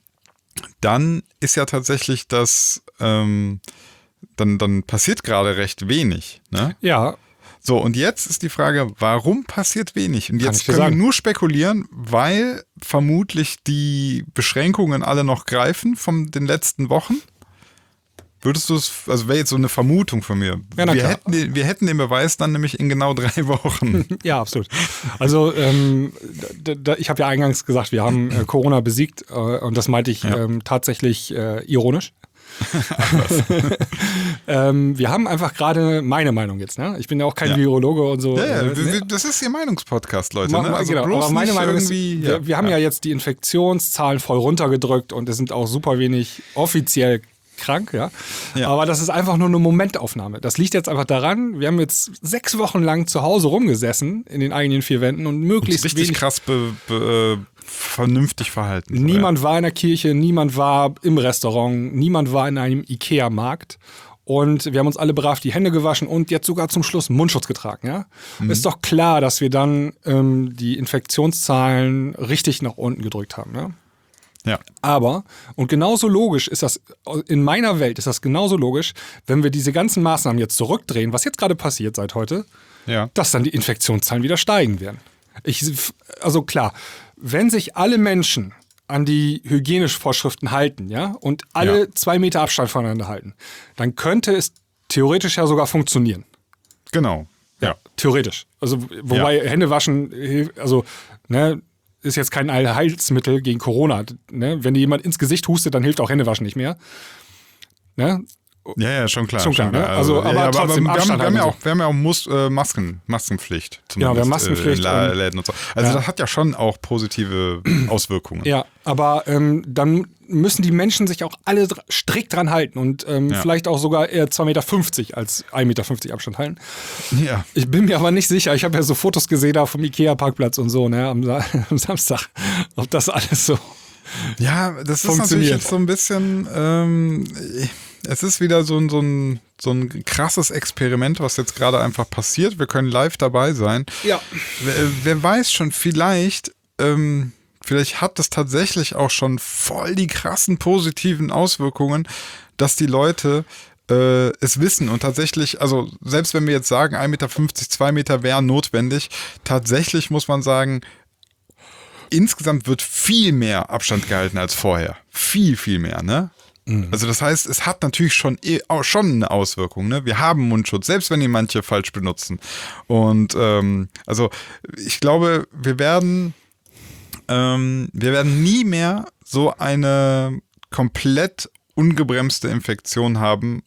dann ist ja tatsächlich das, ähm, dann, dann passiert gerade recht wenig, ne? Ja. So, und jetzt ist die Frage, warum passiert wenig? Und Kann jetzt können sagen. wir nur spekulieren, weil vermutlich die Beschränkungen alle noch greifen von den letzten Wochen. Würdest du es, also wäre jetzt so eine Vermutung von mir. Ja, na wir, klar. hätten den, wir hätten den Beweis dann nämlich in genau drei Wochen. Ja, absolut. Also ähm, da, da, ich habe ja eingangs gesagt, wir haben äh, Corona besiegt äh, und das meinte ich ja. ähm, tatsächlich äh, ironisch. ähm, wir haben einfach gerade meine Meinung jetzt, ne? Ich bin ja auch kein Ja. Virologe und so. Ja, ja, äh, wir- ne? wir- das ist Ihr Meinungspodcast, Leute. Ma- Ne? ma- Also genau, bloß aber meine nicht Meinung ist, irgendwie, wir, ja. wir haben ja. jetzt die Infektionszahlen voll runtergedrückt und es sind auch super wenig offiziell krank, ja? Ja. Aber das ist einfach nur eine Momentaufnahme. Das liegt jetzt einfach daran, wir haben jetzt sechs Wochen lang zu Hause rumgesessen in den eigenen vier Wänden und möglichst richtig wenig. krass be, be, äh, vernünftig verhalten. So, Niemand war in der Kirche, niemand war im Restaurant, niemand war in einem Ikea-Markt. Und wir haben uns alle brav die Hände gewaschen und jetzt sogar zum Schluss Mundschutz getragen. Ja? Mhm. Ist doch klar, dass wir dann ähm, die Infektionszahlen richtig nach unten gedrückt haben. Ja? Ja. Aber, und genauso logisch ist das, in meiner Welt ist das genauso logisch, wenn wir diese ganzen Maßnahmen jetzt zurückdrehen, was jetzt gerade passiert seit heute, Ja. dass dann die Infektionszahlen wieder steigen werden. Ich, also klar, wenn sich alle Menschen an die hygienischen Vorschriften halten, ja, und alle Ja. zwei Meter Abstand voneinander halten, dann könnte es theoretisch ja sogar funktionieren. Genau. Ja. Theoretisch. Also, wobei Hände waschen, hilft- also, ne, ist jetzt kein Allheilsmittel gegen Corona. Ne? Wenn dir jemand ins Gesicht hustet, dann hilft auch Händewaschen nicht mehr. Ne? Ja, ja, schon klar. Schon klar, ne? Also, aber ja, trotzdem wir haben, Abstand wir haben ja halten auch, wir haben ja auch Mus, äh, Masken, Maskenpflicht. Ja, wir haben zumindest, Maskenpflicht Äh, in La- und- Läden und so. Also Ja. das hat ja schon auch positive Auswirkungen. Ja, aber ähm, dann müssen die Menschen sich auch alle dr- strikt dran halten und ähm, Ja. vielleicht auch sogar eher zwei Meter fünfzig als ein Meter fünfzig Abstand halten. Ja. Ich bin mir aber nicht sicher. Ich habe ja so Fotos gesehen da vom Ikea-Parkplatz und so, ne, am, Sa- am Samstag, ob das alles so. Ja, das ist Funktioniert. natürlich jetzt so ein bisschen, ähm, es ist wieder so ein, so, ein, so ein krasses Experiment, was jetzt gerade einfach passiert. Wir können live dabei sein. Ja. Wer, wer weiß schon, vielleicht, ähm, vielleicht hat das tatsächlich auch schon voll die krassen positiven Auswirkungen, dass die Leute äh, es wissen und tatsächlich, also selbst wenn wir jetzt sagen, ein Meter fünfzig, zwei Meter wären notwendig, tatsächlich muss man sagen, insgesamt wird viel mehr Abstand gehalten als vorher. Viel, viel mehr, ne? Also das heißt, es hat natürlich schon eh, auch schon eine Auswirkung. Ne? Wir haben Mundschutz, selbst wenn ihn manche falsch benutzen. Und ähm, also ich glaube, wir werden, ähm, wir werden nie mehr so eine komplett ungebremste Infektion haben,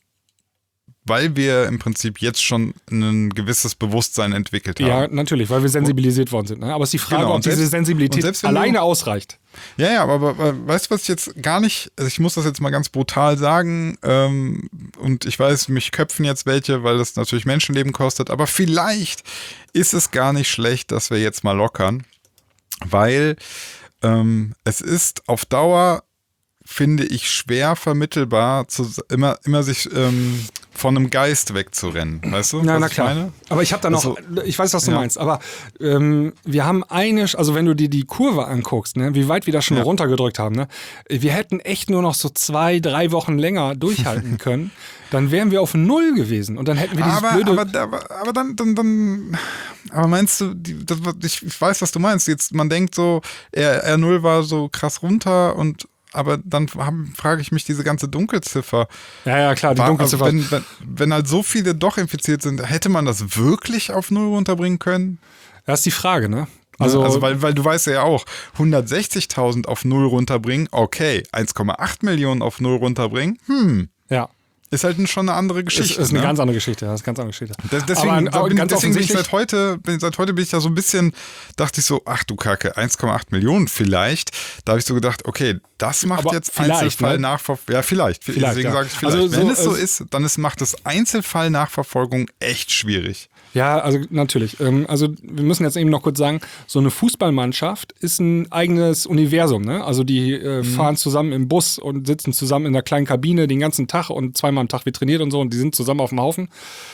weil wir im Prinzip jetzt schon ein gewisses Bewusstsein entwickelt haben. Ja, natürlich, weil wir sensibilisiert worden sind. Ne? Aber es ist die Frage, Genau, ob und diese selbst- und Sensibilität selbst wenn du- alleine ausreicht. Ja, ja, aber, aber, aber weißt du, was ich jetzt gar nicht, also ich muss das jetzt mal ganz brutal sagen, ähm, und ich weiß, mich köpfen jetzt welche, weil das natürlich Menschenleben kostet, aber vielleicht ist es gar nicht schlecht, dass wir jetzt mal lockern, weil ähm, es ist auf Dauer, finde ich, schwer vermittelbar, zu, immer, immer sich ähm, von einem Geist wegzurennen, weißt du? Ja, was na ich klar. meine? Aber ich habe da noch, Also, ich weiß, was du ja. meinst, aber ähm, wir haben eine, also wenn du dir die Kurve anguckst, ne, wie weit wir das schon Ja. runtergedrückt haben, ne, wir hätten echt nur noch so zwei, drei Wochen länger durchhalten können, dann wären wir auf Null gewesen und dann hätten wir dieses Aber, blöde... aber, aber, aber dann, dann, dann, aber meinst du, die, das, ich, ich weiß, was du meinst. Jetzt, man denkt so, R, R null war so krass runter und aber dann haben- frage ich mich, diese ganze Dunkelziffer. ja, ja, klar, die War, Dunkelziffer. wenn, wenn, wenn halt so viele doch infiziert sind, hätte man das wirklich auf Null runterbringen können? Das ist die Frage, ne? Also, Also, also weil, weil du weißt ja auch, hundertsechzigtausend auf Null runterbringen, okay, eins Komma acht Millionen auf Null runterbringen, hm, ja, ist halt schon eine andere ist, Geschichte. ist eine ne? ganz andere Geschichte, das ist eine ganz andere Geschichte. Das- Deswegen, aber, da aber bin, ganz deswegen bin ich offensichtlich, seit heute, bin, seit heute bin ich da so ein bisschen, dachte ich so, ach du Kacke, eins Komma acht Millionen vielleicht. Da habe ich so gedacht, okay, das macht Aber jetzt vielleicht, Einzelfall ne? Nachverfolgung. Ja, vielleicht. Vielleicht, Deswegen ja. sage ich vielleicht. Also so, Wenn es so äh, ist, dann ist, macht es Einzelfall Nachverfolgung echt schwierig. Ja, also natürlich. Ähm, Also wir müssen jetzt eben noch kurz sagen, so eine Fußballmannschaft ist ein eigenes Universum. Ne? Also die äh, fahren zusammen im Bus und sitzen zusammen in einer kleinen Kabine den ganzen Tag und zweimal am Tag wird trainiert und so und die sind zusammen auf dem Haufen.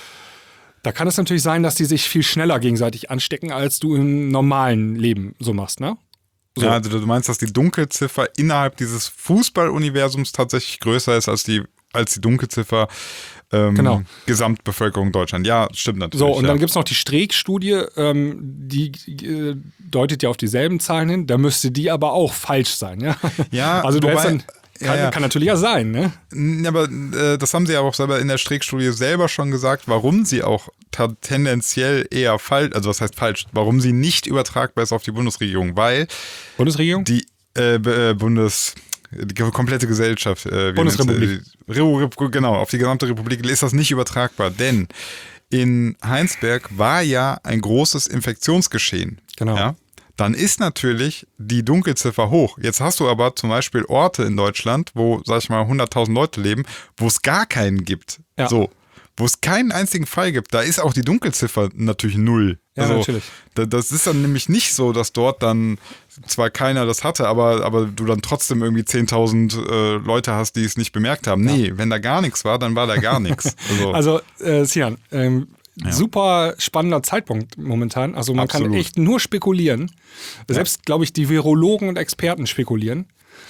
Da kann es natürlich sein, dass die sich viel schneller gegenseitig anstecken, als du im normalen Leben so machst, ne? So. Ja, also du meinst, dass die Dunkelziffer innerhalb dieses Fußballuniversums tatsächlich größer ist als die, als die Dunkelziffer ähm, Genau. Gesamtbevölkerung Deutschland. Ja, stimmt natürlich. So, und ja. dann gibt es noch die Streeck-Studie, ähm, die äh, deutet ja auf dieselben Zahlen hin, da müsste die aber auch falsch sein, ja? Ja, also du wobei- hättest dann, ja, kann, ja. kann natürlich ja sein, ne? Ja, aber äh, das haben sie ja auch selber in der Streeck-Studie selber schon gesagt, warum sie auch ta- tendenziell eher falsch, also was heißt falsch, warum sie nicht übertragbar ist auf die Bundesregierung, weil Bundesregierung? die äh, B- äh, Bundes, die komplette Gesellschaft. Äh, Bundesrepublik. Äh, genau, auf die gesamte Republik ist das nicht übertragbar, denn in Heinsberg war ja ein großes Infektionsgeschehen. Genau. Ja? Dann ist natürlich die Dunkelziffer hoch. Jetzt hast du aber zum Beispiel Orte in Deutschland, wo, sag ich mal, hunderttausend Leute leben, wo es gar keinen gibt. Ja. So. Wo es keinen einzigen Fall gibt, da ist auch die Dunkelziffer natürlich null. Ja, also, natürlich. Da, das ist dann nämlich nicht so, dass dort dann zwar keiner das hatte, aber, aber du dann trotzdem irgendwie zehntausend äh, Leute hast, die es nicht bemerkt haben. Nee, ja. Wenn da gar nichts war, dann war da gar nichts. Also, also äh, Sinan, ähm, Ja. super spannender Zeitpunkt momentan. Also man Absolut. kann echt nur spekulieren. Selbst, glaube ich, die Virologen und Experten spekulieren.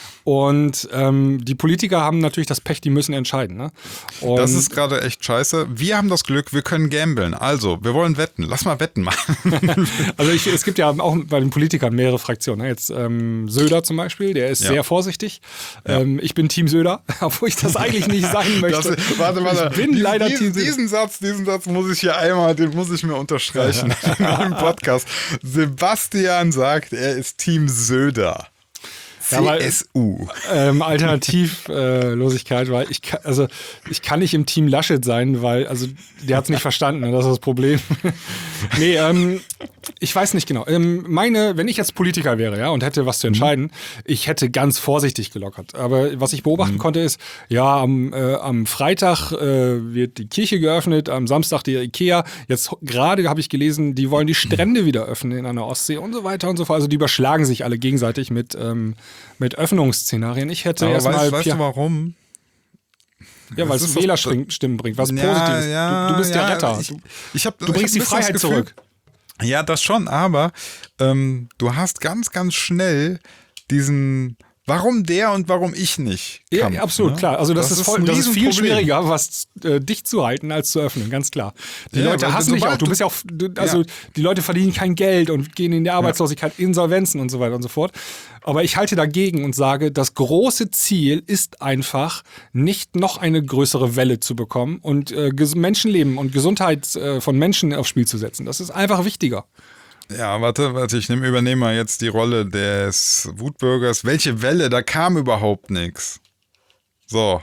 Und ähm, die Politiker haben natürlich das Pech, die müssen entscheiden. Ne? Und das ist gerade echt scheiße. Wir haben das Glück, wir können gamblen. Also, wir wollen wetten. Lass mal Wetten machen. Also ich, es gibt ja auch bei den Politikern mehrere Fraktionen. Ne? Jetzt ähm, Söder zum Beispiel, der ist Ja. sehr vorsichtig. Ja. Ähm, ich bin Team Söder, obwohl ich das eigentlich nicht sein möchte. Das, warte, warte. Ich bin diesen, leider diesen, Team Söder. diesen Satz, diesen Satz muss ich hier einmal, den muss ich mir unterstreichen im Podcast. Sebastian sagt, er ist Team Söder. Ja, weil, C S U. Ähm, Alternativlosigkeit, äh, weil ich kann, also ich kann nicht im Team Laschet sein, weil, also der hat es nicht verstanden, das ist das Problem. nee, ähm, ich weiß nicht genau. Ähm, meine, wenn ich jetzt Politiker wäre, ja, und hätte was zu entscheiden, mhm. ich hätte ganz vorsichtig gelockert. Aber was ich beobachten mhm. konnte ist, ja, am, äh, am Freitag äh, wird die Kirche geöffnet, am Samstag die Ikea. Jetzt gerade habe ich gelesen, die wollen die Strände wieder öffnen in einer Ostsee und so weiter und so fort. Also die überschlagen sich alle gegenseitig mit ähm, mit Öffnungsszenarien. Ich hätte erstmal. Weißt, weißt du warum? Ja, weil es Wählerstimmen bringt, was ja, Positives. Ja, du, du bist ja, der Retter. Ich, du ich hab, du bringst ich die Freiheit zurück. Ja, das schon, aber ähm, du hast ganz, ganz schnell diesen warum der und warum ich nicht? Kampf, ja, absolut, ne? klar. Also das, das ist, voll, ein das ist viel Riesenproblem. schwieriger, was äh, dicht zu halten, als zu öffnen, ganz klar. Die Ja, Leute weil hassen dich sobald auch. Du du- bist ja auch, du, also Ja. die Leute verdienen kein Geld und gehen in die Arbeitslosigkeit, Insolvenzen und so weiter und so fort. Aber ich halte dagegen und sage, das große Ziel ist einfach, nicht noch eine größere Welle zu bekommen und äh, Ges- Menschenleben und Gesundheit äh, von Menschen aufs Spiel zu setzen. Das ist einfach wichtiger. Ja, warte, warte, ich nehme, übernehme mal jetzt die Rolle des Wutbürgers. Welche Welle? Da kam überhaupt nichts. So.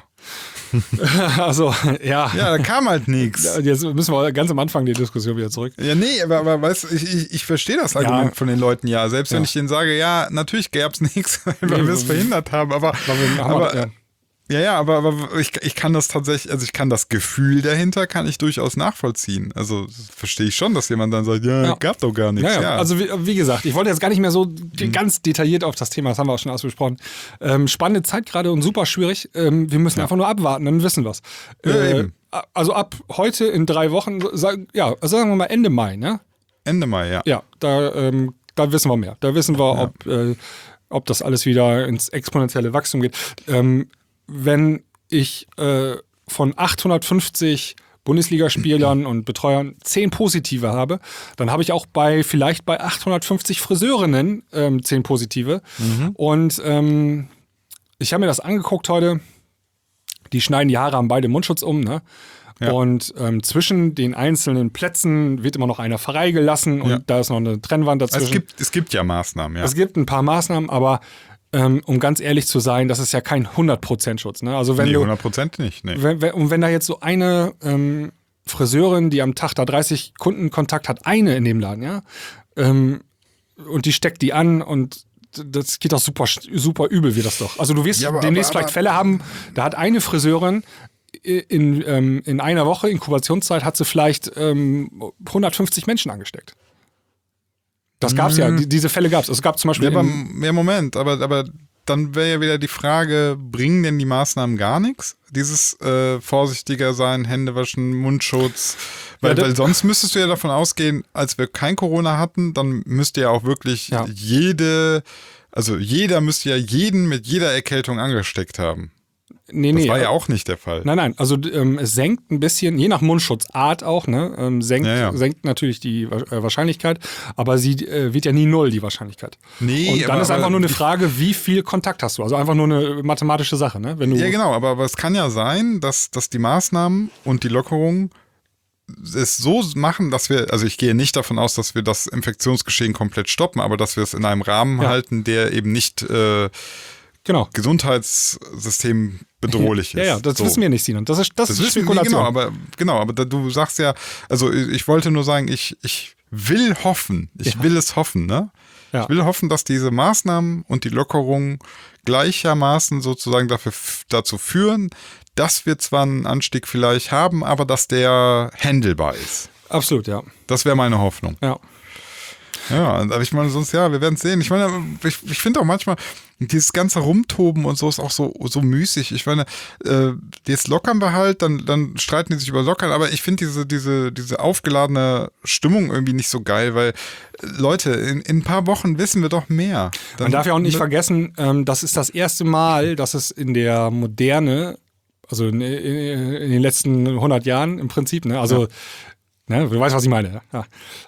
Also, ja. Ja, da kam halt nichts. Jetzt müssen wir ganz am Anfang die Diskussion wieder zurück. Ja, nee, aber, aber weißt du, ich, ich, ich verstehe das Argument Ja. von den Leuten ja. Selbst wenn Ja. ich denen sage, ja, natürlich gab's nichts, weil Nee, wir es verhindert haben, aber, Aber wir haben aber ja. ja, ja, aber, aber ich, ich kann das tatsächlich, also ich kann das Gefühl dahinter, kann ich durchaus nachvollziehen. Also das verstehe ich schon, dass jemand dann sagt, ja, Ja. gab doch gar nichts. Ja, ja. Ja. Also wie, wie gesagt, ich wollte jetzt gar nicht mehr so mhm. ganz detailliert auf das Thema, das haben wir auch schon ausgesprochen. Ähm, spannende Zeit gerade und super schwierig. Ähm, wir müssen Ja. einfach nur abwarten, dann wissen wir es. Ja, Äh, eben. also ab heute in drei Wochen, sag, ja, also sagen wir mal Ende Mai, ne? Ende Mai, ja. Ja, da, ähm, da wissen wir mehr. Da wissen wir, Ja. ob, äh, ob das alles wieder ins exponentielle Wachstum geht. Ähm, wenn ich äh, von achthundertfünfzig Bundesligaspielern und Betreuern zehn positive habe, dann habe ich auch bei vielleicht bei achthundertfünfzig Friseurinnen ähm, zehn positive. Mhm. Und ähm, ich habe mir das angeguckt heute. Die schneiden die Haare, haben beide Mundschutz um, ne? Ja. Und ähm, zwischen den einzelnen Plätzen wird immer noch einer freigelassen und Ja. da ist noch eine Trennwand dazwischen. Es gibt, es gibt ja Maßnahmen, ja. Es gibt ein paar Maßnahmen, aber ähm, um ganz ehrlich zu sein, das ist ja kein hundert Prozent Schutz. Ne? Also wenn nee, du, hundert Prozent nicht. Nee. wenn, wenn, und wenn da jetzt so eine ähm, Friseurin, die am Tag da dreißig Kundenkontakt hat, eine in dem Laden, ja, ähm, und die steckt die an und das geht doch super, super übel, wird das doch. Also du wirst Ja, aber- demnächst aber- vielleicht Fälle haben, da hat eine Friseurin in, ähm, in einer Woche Inkubationszeit hat sie vielleicht ähm, hundertfünfzig Menschen angesteckt. Das gab's ja, die, diese Fälle gab's. Es gab zum Beispiel Ja, aber, in, ja, Moment, aber, aber dann wäre ja wieder die Frage, bringen denn die Maßnahmen gar nichts? Dieses äh, vorsichtiger sein, Hände waschen, Mundschutz. Weil, Ja, da- weil sonst müsstest du ja davon ausgehen, als wir kein Corona hatten, dann müsste ja auch wirklich Ja. jede, also jeder müsste ja jeden mit jeder Erkältung angesteckt haben. nee, Das nee, war ja auch nicht der Fall. Nein, nein, also ähm, es senkt ein bisschen, je nach Mundschutzart auch, ne, ähm, senkt, Ja, ja. senkt natürlich die äh, Wahrscheinlichkeit, aber sie äh, wird ja nie null, die Wahrscheinlichkeit. Nee, Und dann aber- ist einfach aber nur eine die- Frage, wie viel Kontakt hast du? Also einfach nur eine mathematische Sache, ne? Wenn du, Ja, genau, aber, aber es kann ja sein, dass, dass die Maßnahmen und die Lockerungen es so machen, dass wir, also ich gehe nicht davon aus, dass wir das Infektionsgeschehen komplett stoppen, aber dass wir es in einem Rahmen Ja. halten, der eben nicht äh, Genau. Gesundheitssystem bedrohlich ist. Ja, ja, das so. wissen wir nicht, Sinan. Das ist, das Das ist wissen wir Spekulation. genau, aber genau, aber da, du sagst ja, also ich, ich wollte nur sagen, ich, ich will hoffen, ich Ja. will es hoffen, ne? Ja. Ich will hoffen, dass diese Maßnahmen und die Lockerungen gleichermaßen sozusagen dafür, dazu führen, dass wir zwar einen Anstieg vielleicht haben, aber dass der handelbar ist. Absolut, ja. Das wäre meine Hoffnung. Ja. Ja, aber ich meine, sonst, ja, wir werden es sehen. Ich meine, ich, ich finde auch manchmal, dieses ganze Rumtoben und so ist auch so, so müßig. Ich meine, äh, jetzt lockern wir halt, dann, dann streiten die sich über Lockern, aber ich finde diese, diese, diese aufgeladene Stimmung irgendwie nicht so geil, weil, Leute, in, in ein paar Wochen wissen wir doch mehr. Dann, Man darf ja auch nicht ne, vergessen, ähm, das ist das erste Mal, dass es in der Moderne, also in, in, in den letzten hundert Jahren im Prinzip, ne, also, ne, du weißt, was ich meine, ja.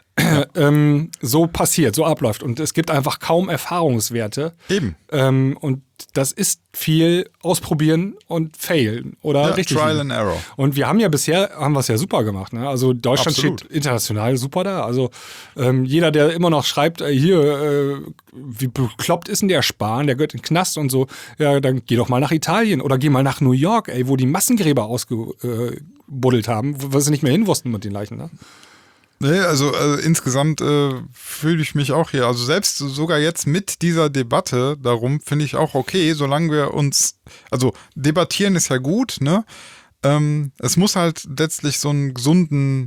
ähm, so passiert, so abläuft. Und es gibt einfach kaum Erfahrungswerte. Eben. Ähm, und das ist viel ausprobieren und failen oder Ja, richtig. Trial liegen. and Error. Und wir haben ja bisher, haben wir es ja super gemacht. Ne? Also Deutschland Absolut. steht international super da. Also ähm, jeder, der immer noch schreibt, äh, hier, äh, wie bekloppt ist denn der Spahn, der gehört in den Knast und so, ja, dann geh doch mal nach Italien oder geh mal nach New York, ey, wo die Massengräber ausgebuddelt haben, wo sie nicht mehr hin wussten mit den Leichen. Ne? Nee, also, also insgesamt äh, fühle ich mich auch hier. Also selbst sogar jetzt mit dieser Debatte darum finde ich auch okay, solange wir uns, also debattieren ist ja gut, ne? Ähm, es muss halt letztlich so einen gesunden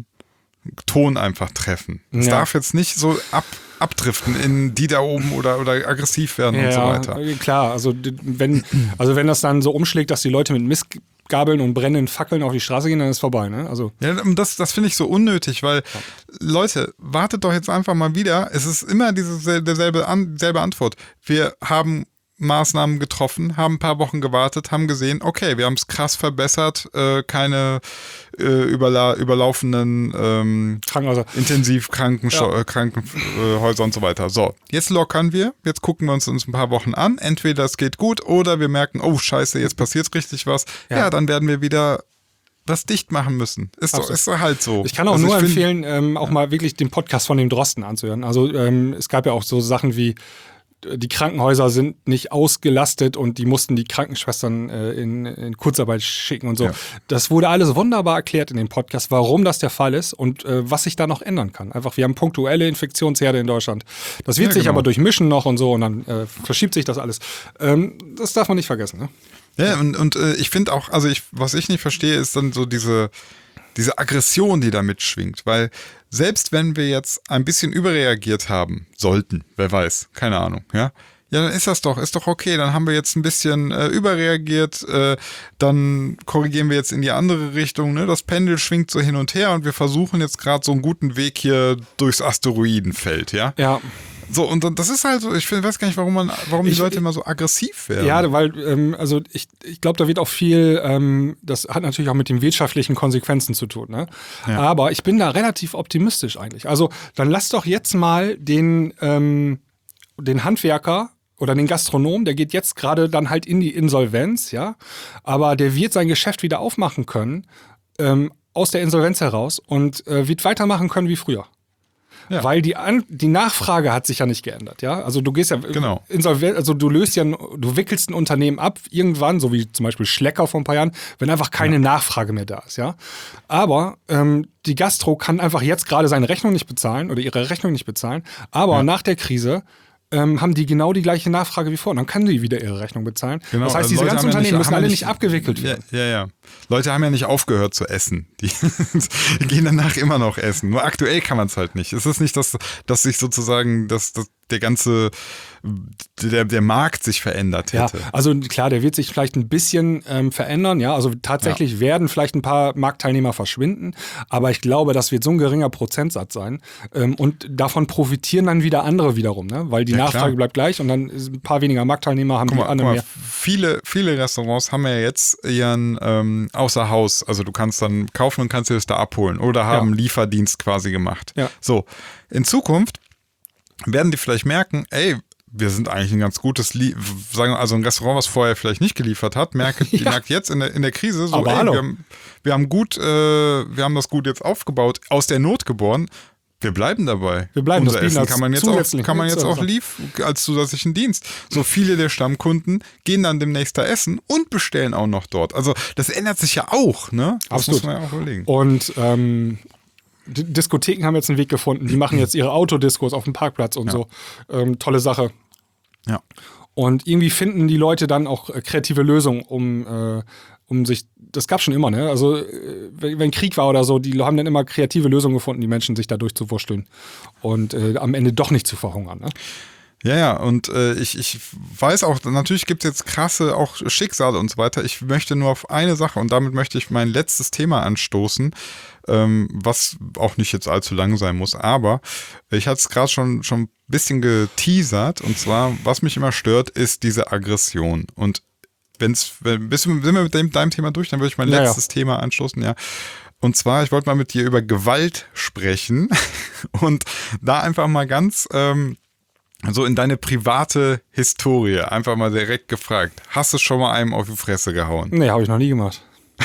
Ton einfach treffen. Es Ja. darf jetzt nicht so ab, abdriften in die da oben oder, oder aggressiv werden und so weiter. äh, klar. Also d- wenn, also wenn das dann so umschlägt, dass die Leute mit Mistgabeln und brennenden Fackeln auf die Straße gehen, dann ist es vorbei. Ne? Also Ja, und das, das finde ich so unnötig, weil, Leute, wartet doch jetzt einfach mal wieder. Es ist immer diese derselbe An, selbe Antwort. Wir haben Maßnahmen getroffen, haben ein paar Wochen gewartet, haben gesehen, okay, wir haben es krass verbessert, äh, keine äh, überla überlaufenden ähm, Krankenhäuser. Intensivkrankenhäuser äh, Krankenhäuser und so weiter. So, jetzt lockern wir, jetzt gucken wir uns uns ein paar Wochen an. Entweder es geht gut oder wir merken, oh scheiße, jetzt passiert richtig was. Ja, Ja. dann werden wir wieder was dicht machen müssen. Ist doch, Absolut. ist doch halt so. Ich kann auch Also nur ich find- empfehlen, ähm, auch mal wirklich den Podcast von dem Drosten anzuhören. Also ähm, es gab ja auch so Sachen wie, die Krankenhäuser sind nicht ausgelastet und die mussten die Krankenschwestern äh, in, in Kurzarbeit schicken und so. Ja. Das wurde alles wunderbar erklärt in dem Podcast, warum das der Fall ist und äh, was sich da noch ändern kann. Einfach, wir haben punktuelle Infektionsherde in Deutschland. Das wird Ja, sich genau. aber durchmischen noch und so und dann äh, verschiebt sich das alles. Ähm, das darf man nicht vergessen. Ne? Ja, und, und äh, ich finde auch, also ich, was ich nicht verstehe, ist dann so diese, diese Aggression, die da mitschwingt. Weil selbst wenn wir jetzt ein bisschen überreagiert haben, sollten, wer weiß, keine Ahnung, ja, ja, dann ist das doch, ist doch okay. Dann haben wir jetzt ein bisschen äh, überreagiert, äh, dann korrigieren wir jetzt in die andere Richtung. Ne? Das Pendel schwingt so hin und her und wir versuchen jetzt gerade so einen guten Weg hier durchs Asteroidenfeld, ja. Ja. So, und dann- das ist halt so, ich find, weiß gar nicht, warum man, warum die Ich- Leute immer so aggressiv werden. Ja, weil, ähm, also ich, ich glaube, da wird auch viel, ähm, das hat natürlich auch mit den wirtschaftlichen Konsequenzen zu tun. Ne? Ja. Aber ich bin da relativ optimistisch eigentlich. Also dann lass doch jetzt mal den, ähm, den Handwerker oder den Gastronom, der geht jetzt gerade dann halt in die Insolvenz, ja, aber der wird sein Geschäft wieder aufmachen können, ähm, aus der Insolvenz heraus und äh, wird weitermachen können wie früher. Ja. Weil die, An die Nachfrage hat sich ja nicht geändert, ja. Also du gehst ja Genau. Insolvenz, also du löst ja, ein- du wickelst ein Unternehmen ab irgendwann, so wie zum Beispiel Schlecker vor ein paar Jahren, wenn einfach keine Nachfrage mehr da ist, ja. Aber ähm, die Gastro kann einfach jetzt gerade seine Rechnung nicht bezahlen oder ihre Rechnung nicht bezahlen, aber Ja. nach der Krise ähm, haben die genau die gleiche Nachfrage wie vor und dann kann die wieder ihre Rechnung bezahlen. Genau, das heißt, also diese Leute ganzen haben ja Unternehmen nicht- müssen haben ja alle nicht- nicht abgewickelt Ja, werden. ja, ja. Leute haben ja nicht aufgehört zu essen. Die gehen danach immer noch essen. Nur aktuell kann man es halt nicht. Es ist nicht, dass, dass sich sozusagen dass, dass der ganze der, der Markt sich verändert Ja, hätte. also klar, der wird sich vielleicht ein bisschen ähm, verändern, ja, also tatsächlich werden vielleicht ein paar Marktteilnehmer verschwinden, aber ich glaube, das wird so ein geringer Prozentsatz sein ähm, und davon profitieren dann wieder andere wiederum, ne? Weil die Ja, Nachfrage klar. bleibt gleich und dann ist ein paar weniger Marktteilnehmer haben Guck die mal, guck anderen mal mehr. viele, viele Restaurants haben ja jetzt ihren ähm, außer Haus, also du kannst dann kaufen und kannst dir das da abholen oder haben Ja. Lieferdienst quasi gemacht. Ja. So, in Zukunft werden die vielleicht merken, ey, wir sind eigentlich ein ganz gutes, Lie sagen wir, also ein Restaurant, was vorher vielleicht nicht geliefert hat, merkt, die Ja. merkt jetzt in der, in der Krise so, Aber ey, hallo. wir haben, wir haben gut, äh, wir haben das gut jetzt aufgebaut, aus der Not geboren. Wir bleiben dabei. Wir bleiben, Unser das bieten Essen als kann man jetzt auch, zusätzlichen kann man jetzt auch Service. lief als zusätzlichen Dienst. So viele der Stammkunden gehen dann demnächst da essen und bestellen auch noch dort. Also das ändert sich ja auch, ne? Das Absolut. muss man ja auch überlegen. Und ähm, D- Diskotheken haben jetzt einen Weg gefunden. Die machen jetzt ihre Autodiskos auf dem Parkplatz und Ja. so. Ähm, tolle Sache. Ja. Und irgendwie finden die Leute dann auch äh, kreative Lösungen, um, äh, um sich, das gab schon immer, ne? Also, äh, wenn, wenn Krieg war oder so, die haben dann immer kreative Lösungen gefunden, die Menschen sich da durchzuwursteln und äh, am Ende doch nicht zu verhungern, ne? Ja, ja, und äh, ich, ich weiß auch, natürlich gibt es jetzt krasse auch Schicksale und so weiter. Ich möchte nur auf eine Sache und damit möchte ich mein letztes Thema anstoßen, ähm, was auch nicht jetzt allzu lang sein muss, aber ich hatte es gerade schon, schon ein bisschen geteasert und zwar, was mich immer stört, ist diese Aggression. Und wenn's, wenn bist du, sind wir mit dem, deinem Thema durch, dann würde ich mein Ja, letztes ja. Thema anstoßen, ja. Und zwar, ich wollte mal mit dir über Gewalt sprechen und da einfach mal ganz ähm, so in deine private Historie einfach mal direkt gefragt. Hast du schon mal einem auf die Fresse gehauen? Nee, habe ich noch nie gemacht.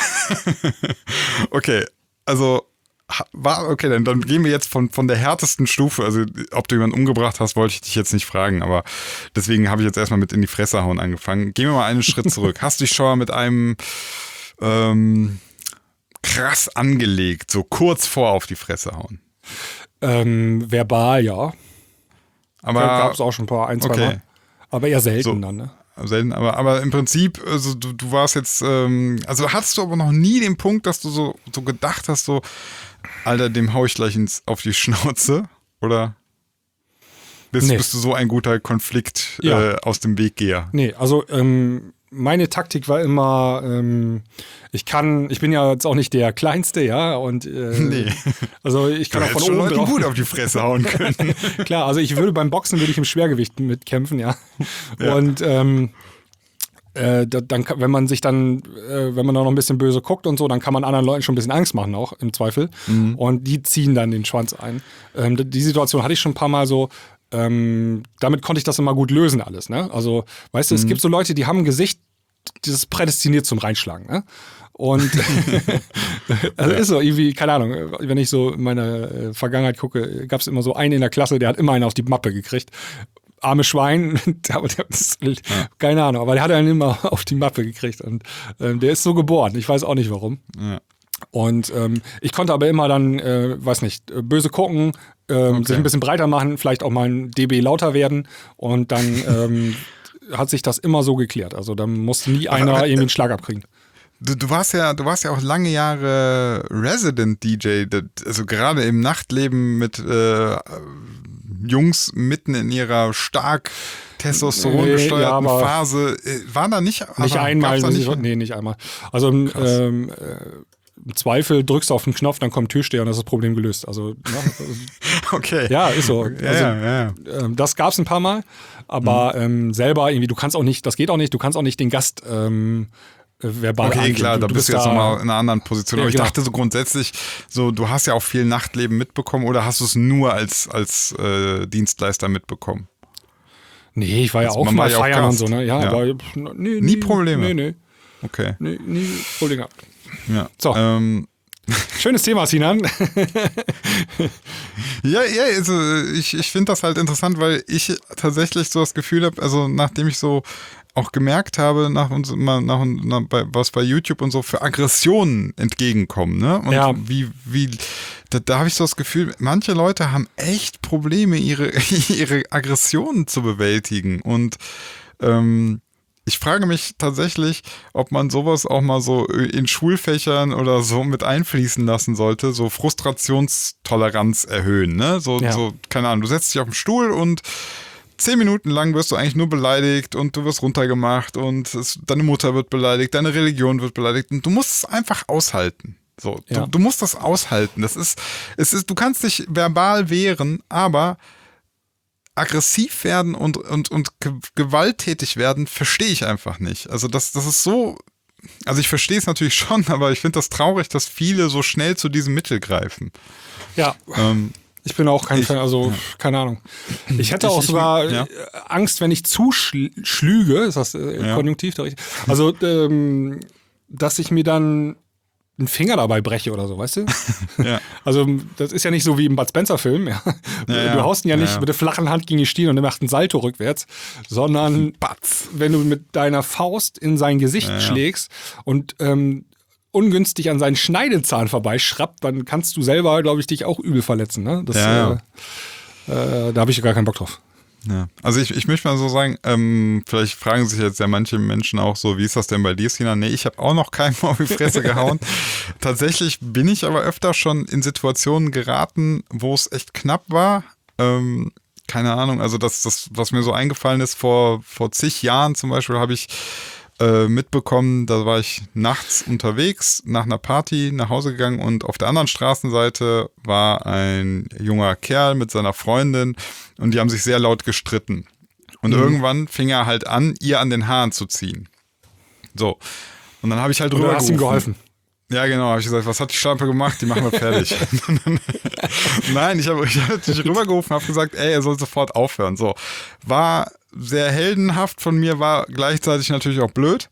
Okay, also ha- war okay, dann, dann gehen wir jetzt von, von der härtesten Stufe. Also ob du jemanden umgebracht hast, wollte ich dich jetzt nicht fragen, aber deswegen habe ich jetzt erstmal mit in die Fresse hauen angefangen. Gehen wir mal einen Schritt zurück. Hast du dich schon mal mit einem ähm, krass angelegt, so kurz vor auf die Fresse hauen? Ähm, verbal, ja. Aber Gab es auch schon ein paar, ein, zwei okay. Mal. Aber eher selten So. dann, ne? Selten, aber, aber im Prinzip, also du, du warst jetzt, ähm, also hattest du aber noch nie den Punkt, dass du so, so gedacht hast, so, Alter, dem hau ich gleich ins, auf die Schnauze? Oder bist, Nee. bist du so ein guter Konflikt Ja. äh, aus dem Weggeher? Nee, also ähm, meine Taktik war immer, ähm, ich kann, ich bin ja jetzt auch nicht der Kleinste, ja, und äh, Nee. also ich Du kann auch hättest von schon oben Leuten drauf. gut auf die Fresse hauen können. Klar, also ich würde beim Boxen würde ich im Schwergewicht mitkämpfen, ja. Ja. Und ähm, äh, da, dann, kann- wenn man sich dann, äh, wenn man da noch ein bisschen böse guckt und so, dann kann man anderen Leuten schon ein bisschen Angst machen auch im Zweifel. Mhm. Und die ziehen dann den Schwanz ein. Ähm, d- die Situation hatte ich schon ein paar Mal so. Ähm, damit konnte ich das immer gut lösen alles. Ne? Also, weißt du, es gibt so Leute, die haben ein Gesicht, das ist prädestiniert zum Reinschlagen. Ne? Und also ist so irgendwie, keine Ahnung, wenn ich so in meine äh, Vergangenheit gucke, gab es immer so einen in der Klasse, der hat immer einen auf die Mappe gekriegt. Arme Schwein, der, der, das, keine Ahnung, aber der hat einen immer auf die Mappe gekriegt und ähm, der ist so geboren. Ich weiß auch nicht warum. Ja. Und ähm, ich konnte aber immer dann, äh, weiß nicht, äh, böse gucken, ähm, Okay. sich ein bisschen breiter machen, vielleicht auch mal ein dB lauter werden und dann ähm, hat sich das immer so geklärt. Also dann musste nie einer aber, äh, irgendwie einen Schlag abkriegen. Du, du warst ja, du warst ja auch lange Jahre Resident D J, das- also gerade im Nachtleben mit äh, Jungs mitten in ihrer stark Testosteron Nee, gesteuerten ja, aber Phase. Äh, War da nicht? Nicht also, einmal, gab's da nicht? nee, nicht einmal. Also im, ähm, äh, im Zweifel drückst du auf den Knopf, dann kommt Türsteher und das ist das Problem gelöst. Also ja, Okay. ja ist so. Ja, Also, ja, ja. ähm, das gab's ein paar Mal, aber Mhm. ähm, selber irgendwie, du kannst auch nicht, das geht auch nicht, du kannst auch nicht den Gast ähm, äh, verbal Okay, angehen. klar, du, da du bist du jetzt da- nochmal in einer anderen Position. Ja, Aber ich genau. dachte so grundsätzlich, so du hast ja auch viel Nachtleben mitbekommen oder hast du es nur als, als äh, Dienstleister mitbekommen? Nee, ich war ja Also auch man mal war ja auch feiern und Gast. so, ne? Ja, Ja. aber nee, Nie Probleme? Nee, nee, Okay. nee, nie Probleme gehabt. Ja. So. Ähm, Schönes Thema, Sinan. Ja, ja, also ich, ich finde das halt interessant, weil ich tatsächlich so das Gefühl habe, also nachdem ich so auch gemerkt habe, nach uns mal nach, nach bei, was bei YouTube und so für Aggressionen entgegenkommen, ne? Und Ja. wie, wie, da, da habe ich so das Gefühl, manche Leute haben echt Probleme, ihre, ihre Aggressionen zu bewältigen. Und ähm, ich frage mich tatsächlich, ob man sowas auch mal so in Schulfächern oder so mit einfließen lassen sollte, so Frustrationstoleranz erhöhen, ne? So, Ja. so, keine Ahnung, du setzt dich auf den Stuhl und zehn Minuten lang wirst du eigentlich nur beleidigt und du wirst runtergemacht und es, deine Mutter wird beleidigt, deine Religion wird beleidigt und du musst es einfach aushalten. So, Ja. du, du musst das aushalten. Das ist, es ist, du kannst dich verbal wehren, aber aggressiv werden und, und, und ge- gewalttätig werden, verstehe ich einfach nicht. Also das, das ist so, also ich verstehe es natürlich schon, aber ich finde das traurig, dass viele so schnell zu diesem Mittel greifen. Ja, Ähm, ich bin auch kein Ich- Fan, also keine Ahnung. Ich hätte Ich- auch ich- sogar ja. äh, Angst, wenn ich zu schl schlüge, ist das äh, Ja. Konjunktiv da richtig? Also, ähm, dass ich mir dann einen Finger dabei breche oder so, weißt du? Ja. Also das ist ja nicht so wie im Bud Spencer-Film. Ja. Du, Ja, ja. du haust ihn ja nicht Ja, ja. mit der flachen Hand gegen die Stirn und er macht einen Salto rückwärts, sondern Batz. wenn du mit deiner Faust in sein Gesicht Ja, ja. schlägst und ähm, ungünstig an seinen Schneidezahn vorbeischrappt, dann kannst du selber, glaube ich, dich auch übel verletzen. Ne? Das, Ja, äh, äh, da habe ich gar keinen Bock drauf. Ja. Also ich, ich möchte mal so sagen, ähm, vielleicht fragen sich jetzt ja manche Menschen auch so, wie ist das denn bei dir, Sina? Nee, ich habe auch noch keinen auf die Fresse gehauen. Tatsächlich bin ich aber öfter schon in Situationen geraten, wo es echt knapp war. Ähm, keine Ahnung, also das, das, was mir so eingefallen ist, vor, vor zig Jahren zum Beispiel habe ich äh, mitbekommen, da war ich nachts unterwegs, nach einer Party nach Hause gegangen und auf der anderen Straßenseite war ein junger Kerl mit seiner Freundin und die haben sich sehr laut gestritten. Und Mhm. irgendwann fing er halt an, ihr an den Haaren zu ziehen. So. Und dann habe ich halt Und du hast ihm rübergerufen. geholfen. Ja, genau. Habe ich gesagt, was hat die Schlampe gemacht? Die machen wir fertig. Nein, ich habe ich hab natürlich rübergerufen, habe gesagt, ey, er soll sofort aufhören. So, war sehr heldenhaft von mir, war gleichzeitig natürlich auch blöd,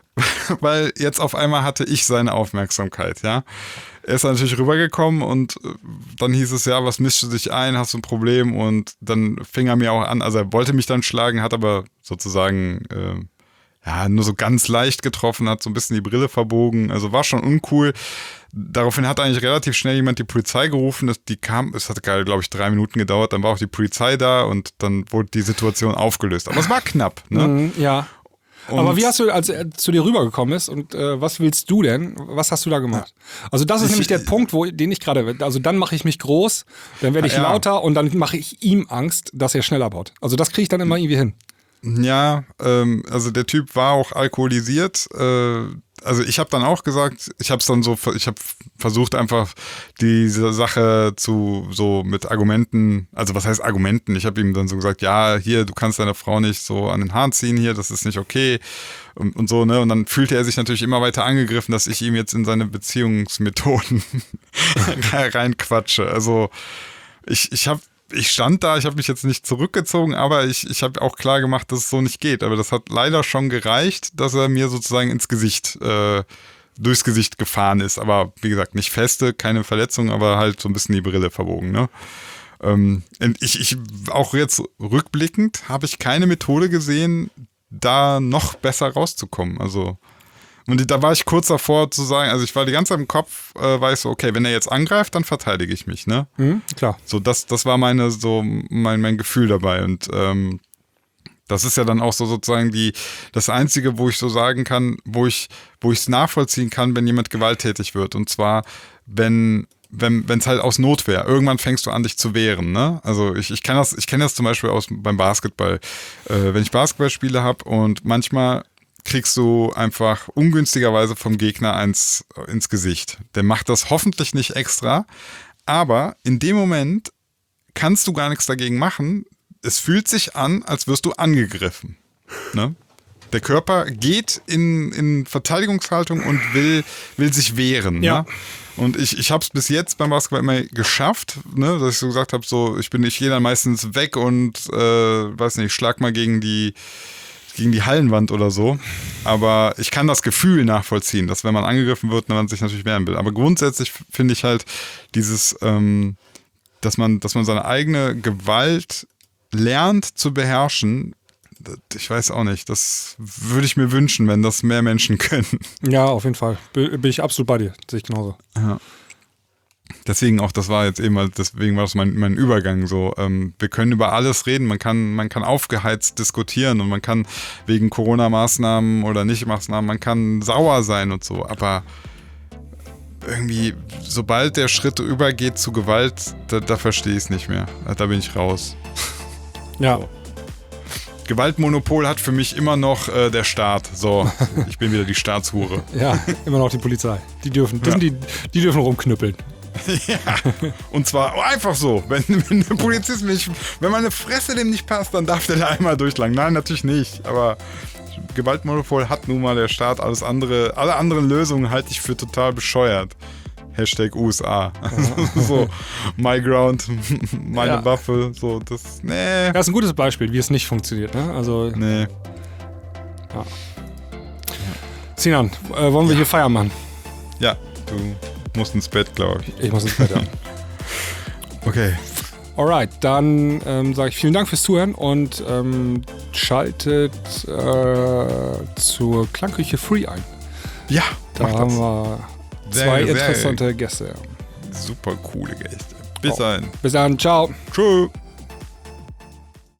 weil jetzt auf einmal hatte ich seine Aufmerksamkeit, ja. Er ist natürlich rübergekommen und äh, dann hieß es, ja, was mischst du dich ein, hast du ein Problem? Und dann fing er mir auch an, also er wollte mich dann schlagen, hat aber sozusagen äh, ja, nur so ganz leicht getroffen, hat so ein bisschen die Brille verbogen, also war schon uncool. Daraufhin hat eigentlich relativ schnell jemand die Polizei gerufen, das, die kam, es hat gerade, glaube ich, drei Minuten gedauert, dann war auch die Polizei da und dann wurde die Situation aufgelöst. Aber es war knapp, ne? Mhm, ja. Und Aber wie hast du, als er zu dir rübergekommen ist und äh, was willst du denn? Was hast du da gemacht? Also das ist Ich- nämlich der Punkt, wo den ich gerade, also dann mache ich mich groß, dann werde ich Ja. lauter und dann mache ich ihm Angst, dass er schneller baut. Also das kriege ich dann immer irgendwie hin. Ja, ähm, also der Typ war auch alkoholisiert. Äh, also ich habe dann auch gesagt, ich habe es dann so, ich habe versucht einfach diese Sache zu so mit Argumenten, also was heißt Argumenten? Ich habe ihm dann so gesagt, ja, hier, du kannst deine Frau nicht so an den Haaren ziehen hier, das ist nicht okay und, und so, ne? Und dann fühlte er sich natürlich immer weiter angegriffen, dass ich ihm jetzt in seine Beziehungsmethoden reinquatsche. Also ich, ich habe Ich stand da, ich habe mich jetzt nicht zurückgezogen, aber ich, ich habe auch klar gemacht, dass es so nicht geht. Aber das hat leider schon gereicht, dass er mir sozusagen ins Gesicht, äh, durchs Gesicht gefahren ist. Aber wie gesagt, nicht feste, keine Verletzung, aber halt so ein bisschen die Brille verbogen. Ne? Ähm, und ich, ich, auch jetzt rückblickend, habe ich keine Methode gesehen, da noch besser rauszukommen. Also und da war ich kurz davor zu sagen, also ich war die ganze Zeit im Kopf, äh, war ich so, okay, wenn er jetzt angreift, dann verteidige ich mich, ne? Mhm, klar. So, das, das war meine, so mein, mein Gefühl dabei. Und ähm, das ist ja dann auch so sozusagen die, das Einzige, wo ich so sagen kann, wo ich, wo ich es nachvollziehen kann, wenn jemand gewalttätig wird. Und zwar, wenn wenn es halt aus Notwehr, irgendwann fängst du an, dich zu wehren, ne? Also ich, ich kenne das, ich kenne das zum Beispiel aus beim Basketball. Äh, wenn ich Basketballspiele habe und manchmal kriegst du einfach ungünstigerweise vom Gegner eins ins Gesicht. Der macht das hoffentlich nicht extra, aber in dem Moment kannst du gar nichts dagegen machen. Es fühlt sich an, als wirst du angegriffen. Ne? Der Körper geht in, in Verteidigungshaltung und will, will sich wehren. Ja. Ne? Und ich, ich habe es bis jetzt beim Basketball immer geschafft, ne? Dass ich so gesagt habe, so, ich bin, ich gehe dann meistens weg und äh, weiß nicht, schlag mal gegen die gegen die Hallenwand oder so. Aber ich kann das Gefühl nachvollziehen, dass wenn man angegriffen wird, man sich natürlich wehren will. Aber grundsätzlich finde ich halt dieses, ähm, dass man, dass man seine eigene Gewalt lernt zu beherrschen. Ich weiß auch nicht. Das würde ich mir wünschen, wenn das mehr Menschen können. Ja, auf jeden Fall. Bin ich absolut bei dir. Sehe ich genauso. Ja. Deswegen auch, das war jetzt eben, halt, deswegen war das mein, mein Übergang so. Ähm, wir können über alles reden, man kann, man kann aufgeheizt diskutieren und man kann wegen Corona-Maßnahmen oder Nicht-Maßnahmen, man kann sauer sein und so, aber irgendwie, sobald der Schritt übergeht zu Gewalt, da, da verstehe ich es nicht mehr. Da bin ich raus. Ja. Gewaltmonopol hat für mich immer noch äh, der Staat. So, ich bin wieder die Staatshure. Ja, immer noch die Polizei. Die dürfen, das Ja. sind die, die dürfen rumknüppeln. Ja, und zwar einfach so. Wenn, wenn der Polizist mich, wenn meine Fresse dem nicht passt, dann darf der da einmal durchlangen. Nein, natürlich nicht. Aber Gewaltmonopol hat nun mal der Staat. Alles andere, alle anderen Lösungen halte ich für total bescheuert. Hashtag U S A. So, my ground, meine Ja. Waffe. So, das, nee. Das ist ein gutes Beispiel, wie es nicht funktioniert. Ne? Also, Nee. Sinan, äh, wollen wir hier Feier machen? Ja, Du musst ins Bett, glaube ich. Ich muss ins Bett, ja. Okay. Alright, dann ähm, sage ich vielen Dank fürs Zuhören und ähm, schaltet äh, zur Klangküche Free ein. Ja, Da mach haben das. wir Sehr, zwei sehr interessante Gäste. Super coole Gäste. Bis Oh. dahin. Bis dann, ciao. Tschüss.